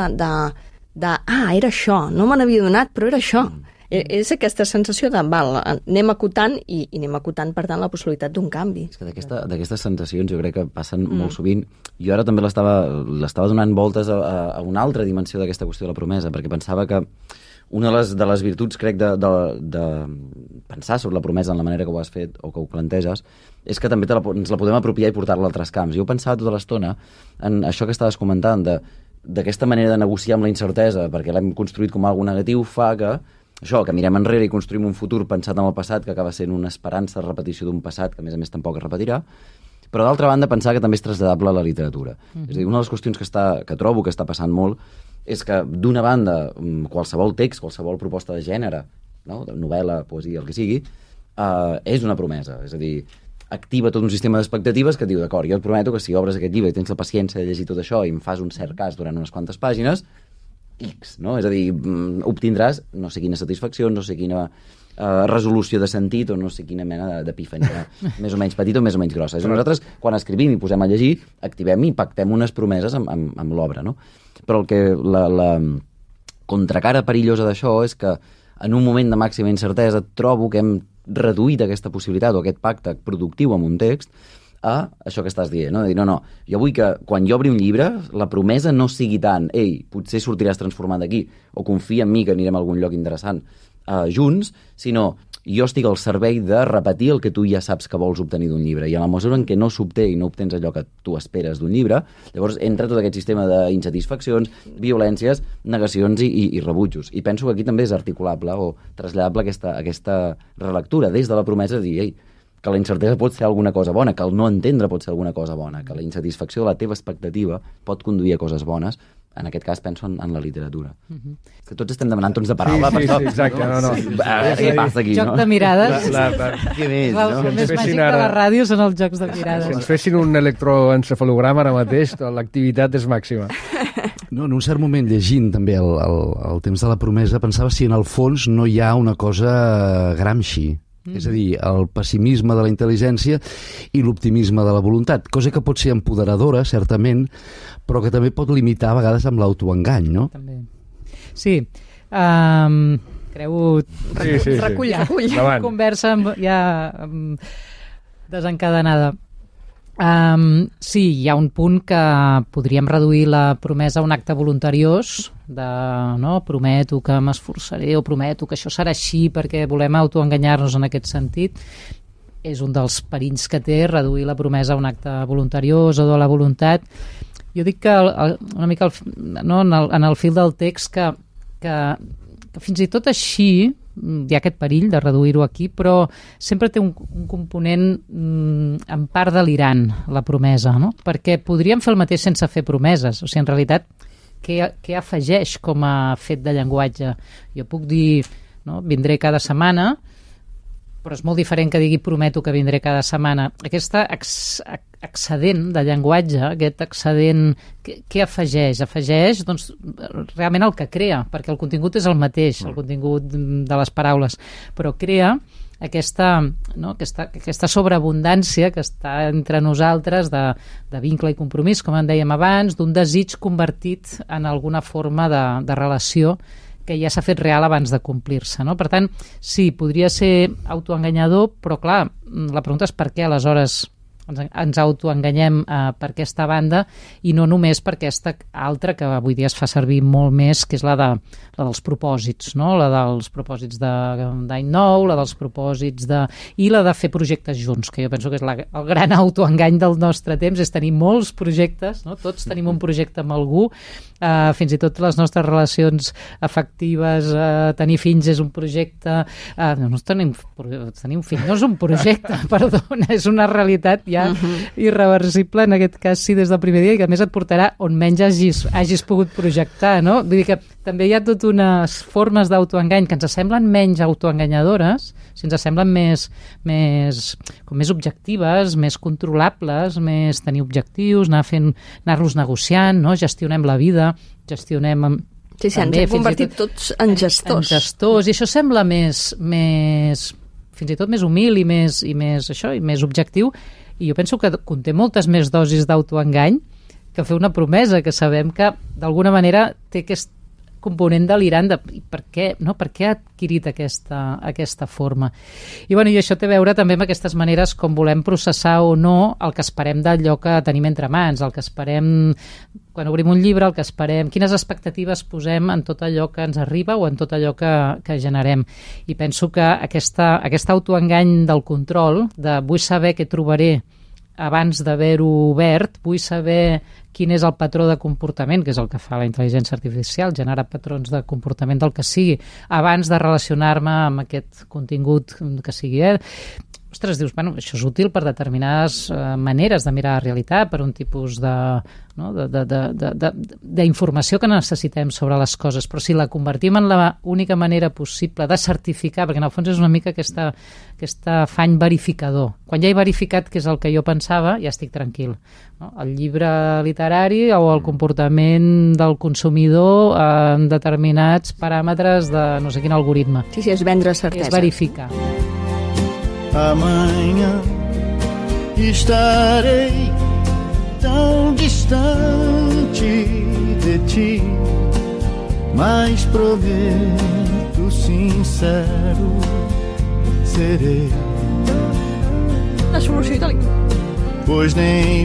Speaker 6: Era això, no me n'havia donat, però era això. És aquesta sensació de, anem acotant i anem acotant, per tant, la possibilitat d'un canvi.
Speaker 5: És que d'aquestes sensacions jo crec que passen molt sovint. Jo ara també l'estava donant voltes a una altra dimensió d'aquesta qüestió de la promesa, perquè pensava que una de les virtuts, crec, de pensar sobre la promesa en la manera que ho has fet o que ho planteges, és que també ens la podem apropiar i portar-la a altres camps. Jo pensava tota l'estona en això que estaves comentant, d'aquesta manera de negociar amb la incertesa, perquè l'hem construït com algo negatiu, fa que que mirem enrere i construïm un futur pensat en el passat que acaba sent una esperança de repetició d'un passat que, a més es repetirà, però d'altra banda pensar que també és traslladable a la literatura. És a dir, una de les qüestions que trobo que està passant molt és que, d'una banda, qualsevol text, qualsevol proposta de gènere, no? De novel·la, poesia, el que sigui, és una promesa. És a dir, activa tot un sistema d'expectatives que diu, d'acord, jo et prometo que si obres aquest llibre i tens la paciència de llegir tot això i em fas un cert cas durant unes quantes pàgines, X, no? És a dir, obtindràs no sé quina satisfacció, no sé quina resolució de sentit o no sé quina mena d'epifania més o menys petita o més o menys grossa. Nosaltres, quan escrivim i posem a llegir, activem i pactem unes promeses amb l'obra, no? Però la contracara perillosa d'això és que en un moment de màxima incertesa trobo que hem reduït aquesta possibilitat o aquest pacte productiu amb un text a això que estàs dient, no? De dir, no, jo vull que quan jo obri un llibre la promesa no sigui tant, potser sortiràs transformat d'aquí, o confia en mi que anirem a algun lloc interessant junts, sinó jo estic al servei de repetir el que tu ja saps que vols obtenir d'un llibre, i en la mesura en què no s'obté i no obtens allò que tu esperes d'un llibre, llavors entra tot aquest sistema d'insatisfaccions, violències, negacions i rebutjos. I penso que aquí també és articulable o traslladable aquesta relectura des de la promesa de dir, que la incertesa pot ser alguna cosa bona, que el no entendre pot ser alguna cosa bona, que la insatisfacció de la teva expectativa pot conduir a coses bones. En aquest cas penso en la literatura. Que tots estem demanant tons de paraula.
Speaker 1: Sí, exacte. No.
Speaker 5: Què passa aquí,
Speaker 4: Joc de mirades.
Speaker 5: Què més,
Speaker 4: no? El més màgic de la ràdio són els jocs de mirades.
Speaker 1: Si ens fessin un electroencefalograma ara mateix, l'activitat és màxima.
Speaker 8: No, en un cert moment, llegint també el temps de la promesa, pensava si en el fons no hi ha una cosa Gramsci. És a dir, el pessimisme de la intel·ligència i l'optimisme de la voluntat, cosa que pot ser empoderadora, certament, però que també pot limitar a vegades amb l'autoengany, no?
Speaker 4: També. Sí, creu...
Speaker 1: Sí.
Speaker 6: Recull.
Speaker 4: Conversa desencadenada. Sí, hi ha un punt que podríem reduir la promesa a un acte voluntariós de, no, prometo que m'esforçaré o prometo que això serà així perquè volem autoenganyar-nos en aquest sentit. És un dels perills que té reduir la promesa a un acte voluntariós o de la voluntat. Jo dic que una mica en el fil del text que fins i tot així hi ha aquest perill de reduir-ho aquí, però sempre té un component en part delirant, la promesa, no? Perquè podríem fer el mateix sense fer promeses. O sigui, en realitat, què afegeix com a fet de llenguatge? Jo puc dir, no, vindré cada setmana, però és molt diferent que digui prometo que vindré cada setmana. Aquesta excedent de llenguatge, aquest excedent, què afegeix? Afegeix, doncs, realment el que crea, perquè el contingut és el mateix, el contingut de les paraules, però crea aquesta sobreabundància que està entre nosaltres de vincle i compromís, com en dèiem abans, d'un desig convertit en alguna forma de relació que ja s'ha fet real abans de complir-se, no? Per tant, sí, podria ser autoenganyador, però clar, la pregunta és per què aleshores ens autoenganyem per aquesta banda i no només per aquesta altra que avui dia es fa servir molt més, que és la dels propòsits, no? La dels propòsits d'any nou, la dels propòsits i la de fer projectes junts, que jo penso que és el gran autoengany del nostre temps, és tenir molts projectes, no? Tots tenim un projecte amb algú, fins i tot les nostres relacions afectives, tenir fills és un projecte, tenir un fill no és un projecte, perdona, és una realitat ja irreversible, en aquest cas sí, des del primer dia, i que a més et portarà on menys hagis pogut projectar, no? Vull dir que també hi ha tot unes formes d'autoengany que ens semblen menys autoenganyadores, si ens semblen més objectives, més controlables, més tenir objectius, anar-los negociant, no? Gestionem la vida, gestionem
Speaker 6: Sí, ens hem convertit tots en gestors.
Speaker 4: En gestors, i això sembla més fins i tot més humil i més objectiu, i jo penso que conté moltes més dosis d'autoengany que fer una promesa, que sabem que d'alguna manera té aquest component delirant de per què ha adquirit aquesta forma. I això té a veure també amb aquestes maneres com volem processar o no el que esperem d'allò que tenim entre mans, el que esperem quan obrim un llibre, el que esperem, quines expectatives posem en tot allò que ens arriba o en tot allò que generem. I penso que aquest autoengany del control, de vull saber què trobaré abans d'haver-ho obert, vull saber quin és el patró de comportament, que és el que fa la intel·ligència artificial, generar patrons de comportament del que sigui, abans de relacionar-me amb aquest contingut que sigui. Ostres, dius, això és útil per determinades maneres de mirar la realitat, per un tipus d'informació que necessitem sobre les coses, però si la convertim en la única manera possible de certificar, perquè en el fons és una mica aquest afany verificador. Quan ja he verificat què és el que jo pensava, ja estic tranquil. El llibre literari o el comportament del consumidor en determinats paràmetres de no sé quin algoritme.
Speaker 6: Sí, és vendre certesa.
Speaker 4: És verificar.
Speaker 10: Amanhã estarei tão distante de ti, mas prometo sincero serei.
Speaker 6: La solució italiana.
Speaker 10: Pois nem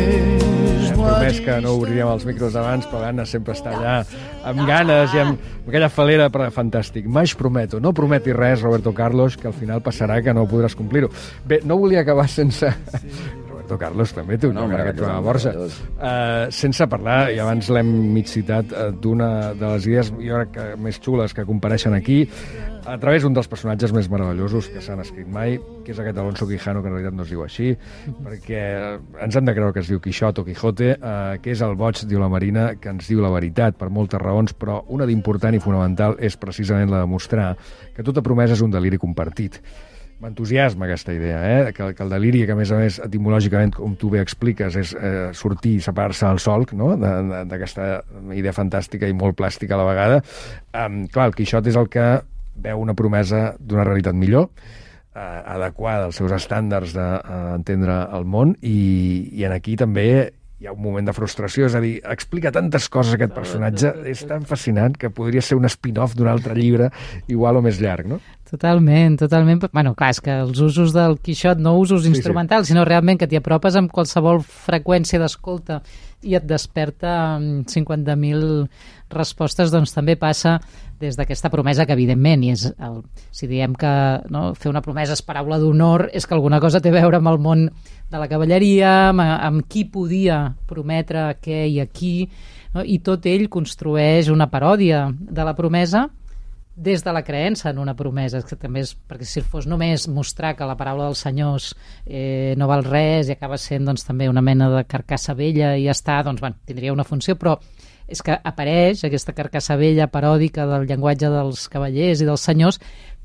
Speaker 10: mesmo
Speaker 1: promès que no obriríem els micros abans, però l'Anna sempre està allà amb ganes i amb aquella falera, però fantàstic. Mai prometo, no prometi res, Roberto Carlos, que al final passarà que no podràs complir-ho. Bé, no volia acabar sense... Roberto Carlos també té un lloc en aquest programa, Borja. Sense parlar, i abans l'hem mig citat, d'una de les idees, jo crec que més xules que compareixen aquí, a través d'un dels personatges més meravellosos que s'han escrit mai, que és aquest Alonso Quijano, que en realitat no es diu així, perquè ens hem de creure que es diu Quixot o Quijote, que és el boig, diu la Marina, que ens diu la veritat per moltes raons, però una d'important i fonamental és precisament la de mostrar que tota promesa és un deliri compartit. M'entusiasma aquesta idea, que el deliri, que a més, etimològicament, com tu bé expliques, és sortir i separar-se del solc, no? D'aquesta idea fantàstica i molt plàstica a la vegada. Clar, el Quixot és el que veu una promesa d'una realitat millor, adequada als seus estàndards d'entendre el món, i en aquí també hi ha un moment de frustració, és a dir, explica tantes coses aquest personatge, és tan fascinant que podria ser un spin-off d'un altre llibre igual o més llarg, no?
Speaker 4: Totalment. Bueno, clar, és que els usos del Quixot, no usos instrumentals, sinó realment que t'hi apropes amb qualsevol freqüència d'escolta i et desperta 50.000 respostes, doncs també passa des d'aquesta promesa que, evidentment, si diem que fer una promesa és paraula d'honor, és que alguna cosa té a veure amb el món de la cavalleria, amb qui podia prometre què i a qui, i tot ell construeix una paròdia de la promesa des de la creença en una promesa, que també és, perquè si fos només mostrar que la paraula dels senyors no val res i acaba sent doncs, també una mena de carcassa vella i ja està, doncs tindria una funció, però és que apareix aquesta carcassa vella paròdica del llenguatge dels cavallers i dels senyors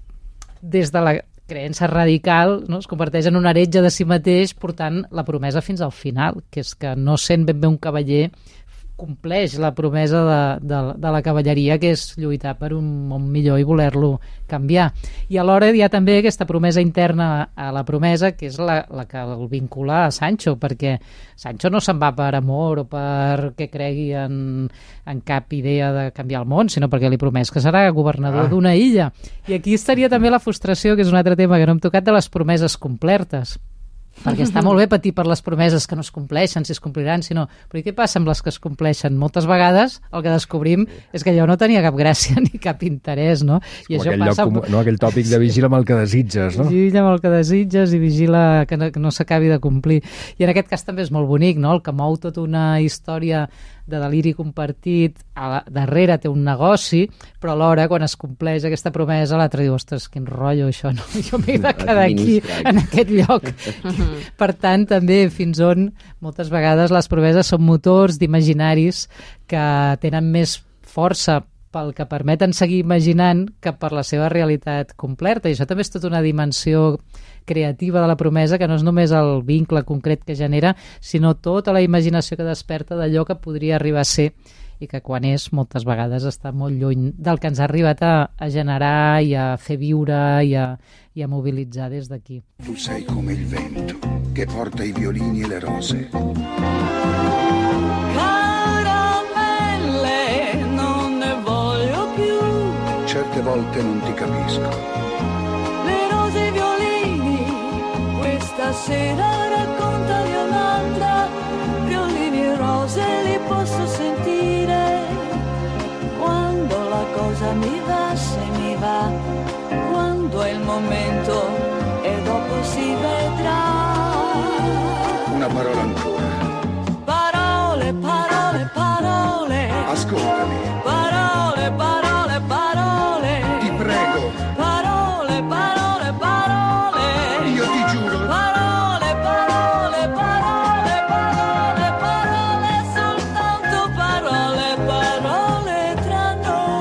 Speaker 4: des de la creença radical, no? Es converteix en un heretge de si mateix portant la promesa fins al final, que és que no sent ben bé un cavaller compleix la promesa de la cavalleria, que és lluitar per un món millor i voler-lo canviar. I alhora hi ha també aquesta promesa interna a la promesa, que és la que el vincula a Sancho, perquè Sancho no se'n va per amor o perquè cregui en cap idea de canviar el món, sinó perquè li promès que serà governador d'una illa. I aquí estaria també la frustració, que és un altre tema que no hem tocat, de les promeses complertes. Perquè està molt bé patir per les promeses que no es compleixen, si es compliran, si no. Però i què passa amb les que es compleixen? Moltes vegades el que descobrim és que allò no tenia cap gràcia ni cap interès, no? I això passa...
Speaker 1: aquell tòpic de vigila amb el que desitges, no?
Speaker 4: Vigila amb el que desitges i vigila que no s'acabi de complir. I en aquest cas també és molt bonic, no? El que mou tota una història de deliri compartit, darrere té un negoci, però alhora, quan es compleix aquesta promesa, l'altre diu, ostres, quin rotllo això, no? Jo m'he de quedar aquí, en aquest lloc. Per tant, també, fins on moltes vegades les promeses són motors d'imaginaris que tenen més força pel que permeten seguir imaginant que per la seva realitat completa. I això també és tota una dimensió creativa de la promesa, que no és només el vincle concret que genera, sinó tota la imaginació que desperta d'allò que podria arribar a ser i que quan és moltes vegades està molt lluny del que ens ha arribat a generar i a fer viure i a mobilitzar des d'aquí.
Speaker 11: Tu sei come il vento che porta i violini e le rose.
Speaker 3: Caramelle, non ne voglio più.
Speaker 11: Certe volte non ti capisco.
Speaker 3: Le rose e i violini, questa sera racconta di un'altra. Violini e rose li posso sentire. Quando la cosa mi va, se mi va. Quando è il momento e dopo si vedrà.
Speaker 11: Una parola ancora.
Speaker 3: Parole, parole, parole.
Speaker 11: Ascoltami.
Speaker 3: Parole, parole, parole.
Speaker 11: Ti prego.
Speaker 3: Parole, parole, parole.
Speaker 11: Io ti giuro.
Speaker 3: Parole, parole, parole, parole, parole, soltanto parole, parole tra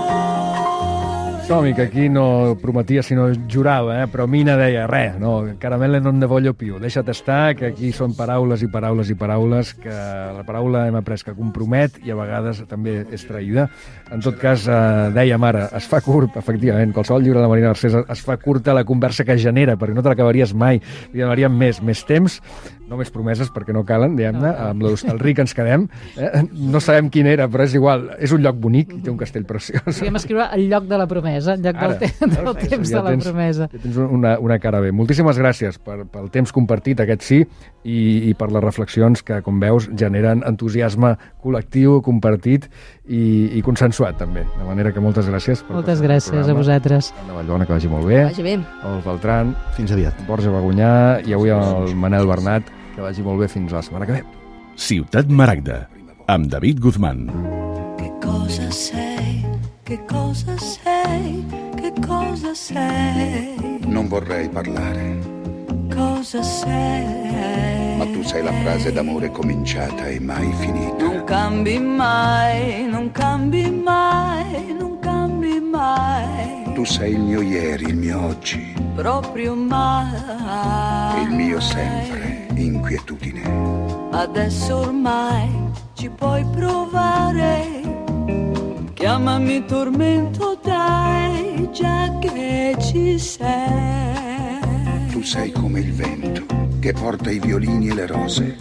Speaker 3: noi.
Speaker 1: Som-hi, que aquí no prometia sinó jurava, però Mina deia, res, no, caramelle non ne voglio più, deixa't estar, que aquí són paraules i paraules i paraules, que la paraula hem après que compromet i a vegades també és traïda. En tot cas, dèiem ara, es fa curt, efectivament, qualsevol llibre de la Marina Garcés es fa curta la conversa que genera, perquè no te l'acabaries mai, li demanaríem més temps, no més promeses perquè no calen, diguem-ne, amb el ric ens quedem, no sabem quin era, però és igual, és un lloc bonic i té un castell preciós.
Speaker 4: Podríem escriure el lloc de la promesa, el lloc del temps de la promesa.
Speaker 1: Ja tens una cara bé. Moltíssimes gràcies pel temps compartit, aquest sí, i per les reflexions que, com veus, generen entusiasme col·lectiu, compartit i consensuat, també. De manera que moltes gràcies.
Speaker 4: Moltes gràcies a vosaltres.
Speaker 1: Anna Vallbona, que vagi molt bé.
Speaker 6: Vagi bé.
Speaker 1: El Beltran.
Speaker 8: Fins aviat.
Speaker 1: Borja Bagunyà i avui el Manel Bernat. Que vagi molt bé fins la setmana que ve.
Speaker 2: Ciutat Maragda, amb David Guzmán.
Speaker 3: Che cosa sei? Che cosa sei? Che cosa sei?
Speaker 11: Non vorrei parlare,
Speaker 3: Cosa sei?
Speaker 11: ma tu sei la frase d'amore cominciata e mai finita.
Speaker 3: Non cambi mai, non cambi mai, non cambi mai.
Speaker 11: Tu sei il mio ieri, il mio oggi,
Speaker 3: Proprio mai.
Speaker 11: il mio sempre, inquietudine.
Speaker 3: Adesso ormai ci puoi provare. Chiamami tormento, dai, già che ci sei.
Speaker 11: Tu sei come il vento che porta i violini e le rose.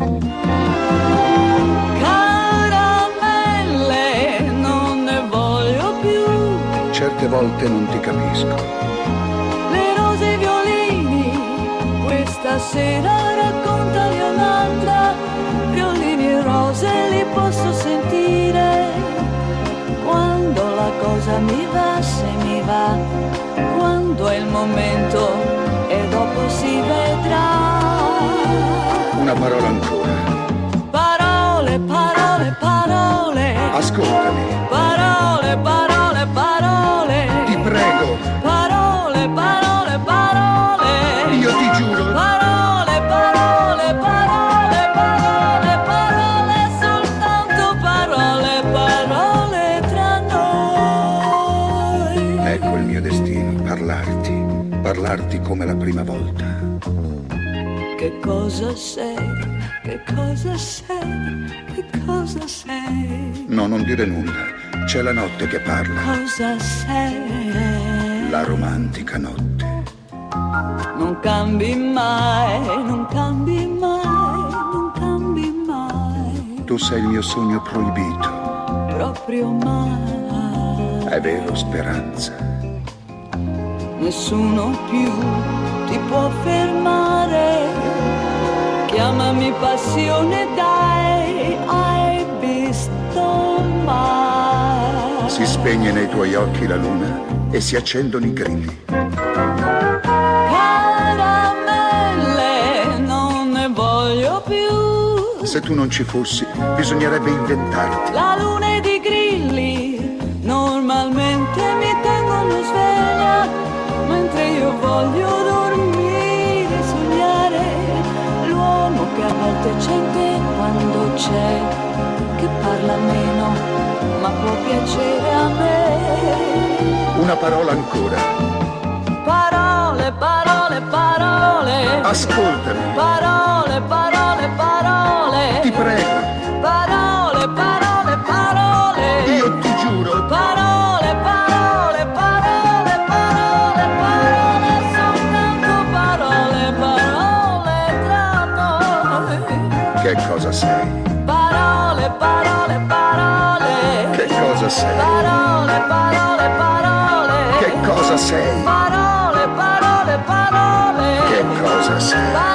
Speaker 3: Caramelle, non ne voglio più.
Speaker 11: Certe volte non ti capisco.
Speaker 3: Le rose e i violini, questa sera racconta di un'altra. Violini e rose li posso sentire. Quando la cosa mi va, se mi va. Quando è il momento e dopo si vedrà.
Speaker 11: Una parola ancora.
Speaker 3: Parole, parole, parole.
Speaker 11: Ascoltami.
Speaker 3: Parole, parole, parole.
Speaker 11: Ti prego.
Speaker 3: Parole, parole, parole.
Speaker 11: Io ti giuro.
Speaker 3: Parole, parole, parole, parole, parole, soltanto parole, parole tra noi.
Speaker 11: Ecco il mio destino, parlarti come la prima volta.
Speaker 3: Che cosa sei? Che cosa sei? Che cosa sei?
Speaker 11: No, non dire nulla, c'è la notte che parla,
Speaker 3: Cosa sei?
Speaker 11: la romantica notte.
Speaker 3: Non cambi mai, non cambi mai, non cambi mai.
Speaker 11: Tu sei il mio sogno proibito,
Speaker 3: Proprio mai.
Speaker 11: è vero, Speranza.
Speaker 3: Nessuno più ti può fermare. Chiamami passione, dai, hai visto mai?
Speaker 11: Si spegne nei tuoi occhi la luna e si accendono i grilli.
Speaker 3: Caramelle, non ne voglio più.
Speaker 11: Se tu non ci fossi, bisognerebbe inventarti.
Speaker 3: La luna ed i grilli normalmente mi tengono sveglia, mentre io voglio dormire, sognare. L'uomo che a volte c'è in te quando c'è, che parla meno ma può piacere a me.
Speaker 11: Una parola ancora.
Speaker 3: Parole, parole, parole.
Speaker 11: Ascoltami.
Speaker 3: Parole, parole, parole.
Speaker 11: Ti prego.
Speaker 3: Parole, parole, parole.
Speaker 11: Che cosa sei?
Speaker 3: Parole, parole, parole.
Speaker 11: Che cosa sei?
Speaker 3: Parole, parole, parole.
Speaker 11: Che cosa sei?
Speaker 3: Parole, parole, parole.
Speaker 11: Che cosa sei?